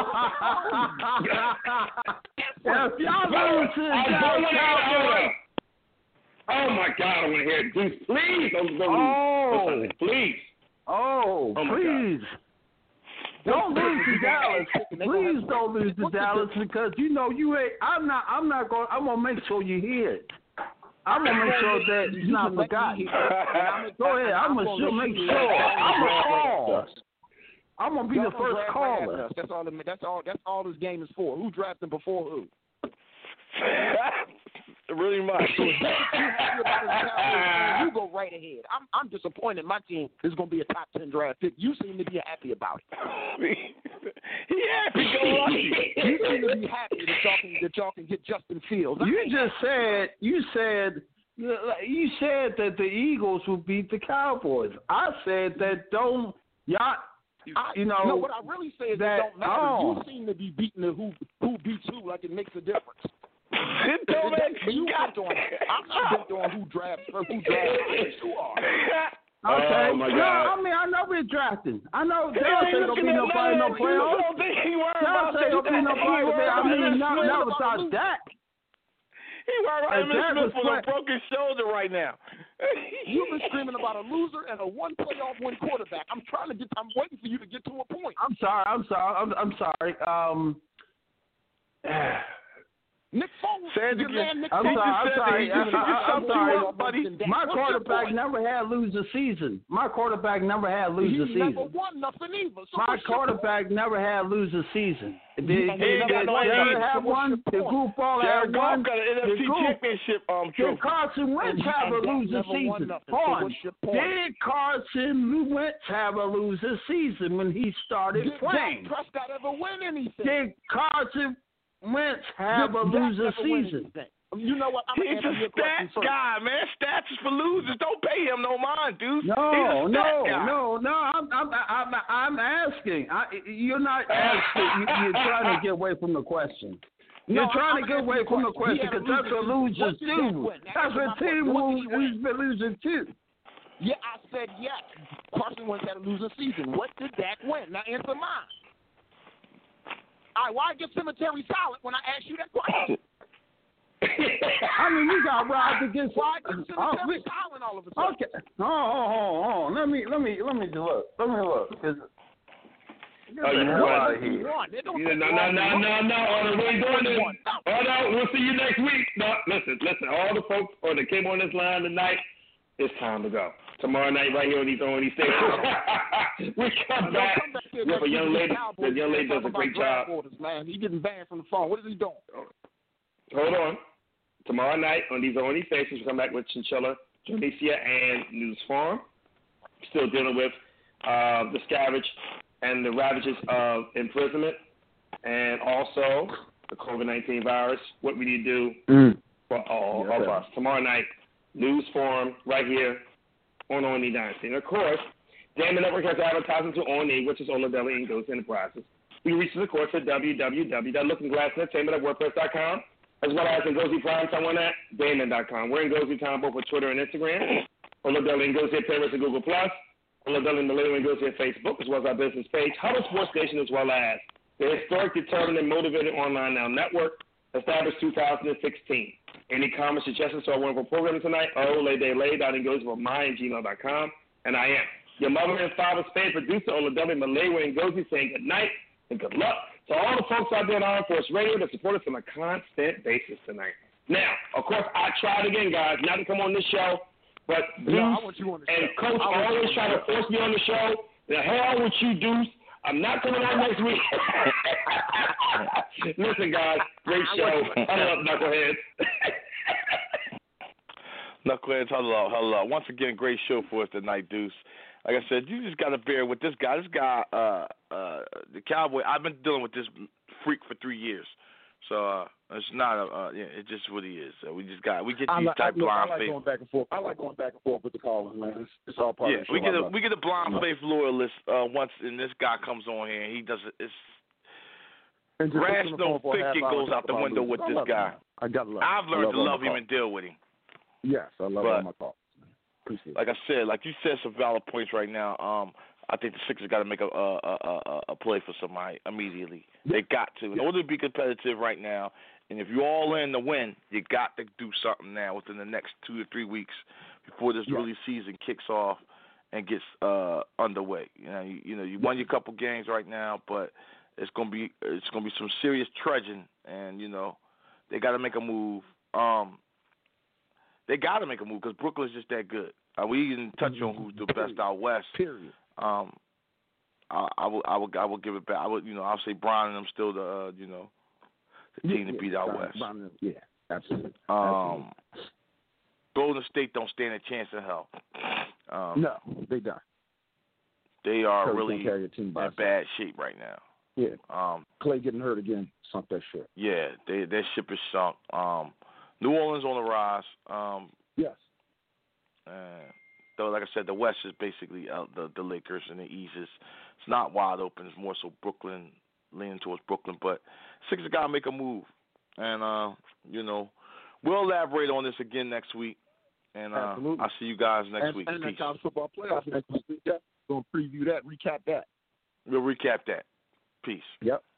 If y'all lose to the Cowboys. Oh my God, I want to hear it. Deuce, please don't lose. Please. Oh, please. Don't lose to Dallas. Please don't lose to Dallas because you know you ain't. I'm gonna make sure you hear it. I'm gonna make sure that it's not forgotten. Go ahead. I'm gonna make sure. I'm gonna call. I'm gonna be the first caller. That's all this game is for. Who drafted before who? Really much. You go right ahead. I'm disappointed. My team is going to be a top 10 draft pick. You seem to be happy about it. He happy. Go lucky. You seem to be happy that y'all can get Justin Fields. You said that the Eagles will beat the Cowboys. I said that don't y'all. No, what I really say is it don't matter. You seem to be beating the who beats who like it makes a difference. I'm not bent on who drafts. You are. Okay. Oh my God. No, I know we're drafting. I know Dallas ain't gonna be nobody no playoffs. Dallas ain't gonna be nobody. Not without Dak. He worried about Smith with a broken shoulder right now. You've been screaming about a loser and a one playoff win quarterback. I'm waiting for you to get to a point. I'm sorry. Nick Foles, your man Nick I'm Foles. I'm sorry, buddy. My quarterback never had lose a season. He never won nothing either. So my quarterback never had lose a season. Did Jared have one? Did Goofball have one? Got an NFC championship Did Carson Wentz have a loser season? Did Carson Wentz have a loser season when he started playing? Did Dak Prescott ever win anything? Did Carson Wentz have a loser season? You know what? He's a stats guy, man. Stats is for losers. Don't pay him no mind, dude. No. I'm asking. You're not asking. You're trying to get away from the question. You're trying to get away from the question because that's what losers do. That's what team who's been losing too. Yeah, I said yes. Carson Wentz had a losing season. What did Dak win? Now answer mine. All right, why get cemetery silent when I ask you that question? I mean, you got robbed against. Why get cemetery silent all of a sudden? Okay. Oh. Let me look. Cause you out of here. No. We ain't doing this. Oh, no, we'll see you next week. No, listen. All the folks that came on this line tonight, it's time to go. tomorrow night right here on these stations. We come back with a young lady. The young lady does a great job. Man, he's getting banned from the phone. What is he doing? Hold on. Tomorrow night on these only stations, we come back with Chinchilla, Jonicia, and News Farm. Still dealing with the scavenge and the ravages of imprisonment, and also the COVID-19 virus. What we need to do for all of us. Tomorrow night, News Forum right here on Oni Dynasty. And of course, Damon Network has advertising to Oni, which is Oladeli and Ghost Enterprises. We reach us, of course, at www.lookingglassentertainment@wordpress.com, as well as Ngozi Primetime at Damon.com. We're Ngozi Time both for Twitter and Instagram. Oladeli and Ngozi at Paris and Google+. Oladeli and Malay and Ngozi at Facebook, as well as our business page. Huddle Sports Station, as well as the historic, determined, and motivated Online Now Network, established 2016. Any comments, suggestions to our wonderful programming tonight? olaydaylay.ngozi@gmail.com. And I am your mother and father's favorite producer, Oladeli Malay and Ngozi, saying good night and good luck to all the folks out there in Armed Force Radio that support us on a constant basis tonight. Now, of course, I tried again, guys, not to come on this show, but Deuce and Coach always try to force me on the show. The hell with you, Deuce. I'm not coming on next week. Listen, guys, great show. Huddle up, knuckleheads. Knuckleheads, huddle up. Once again, great show for us tonight, Deuce. Like I said, you just got to bear with this guy. This guy, the Cowboy, I've been dealing with this freak for 3 years. So it's not it's just what he is. So we get these type blind faith. I like going back and forth with the callers, man. It's all part of the show. We get a blind faith loyalist once, and this guy comes on here, and he does it. It's rational thinking goes out the window with this guy. I've learned to love him and deal with him. Yes, I love him on my call. Appreciate like I said, like you said, some valid points right now. I think the Sixers got to make a play for somebody immediately. They got to. In order to be competitive right now, and if you're all in to win, you got to do something now within the next 2 to 3 weeks before this really season kicks off and gets underway. You won your couple games right now, but it's gonna be some serious trudging, and they got to make a move. They got to make a move because Brooklyn's just that good. We didn't touch on who's the best out west. Period. I will give it back. I'll say Brown and them still the team to beat out west. Yeah, absolutely. Golden State don't stand a chance in hell. No, they don't. They are really in bad shape right now. Yeah. Clay getting hurt again sunk that ship. Yeah, their ship is sunk. New Orleans on the rise. Yes. Though, like I said, the West is basically the Lakers, and the East is it's not wide open. It's more so Brooklyn, leaning towards Brooklyn. But Sixers got to make a move, and we'll elaborate on this again next week. And I'll see you guys next week. And the college football playoffs next week. Yeah, going to preview that, recap that. We'll recap that. Peace. Yep.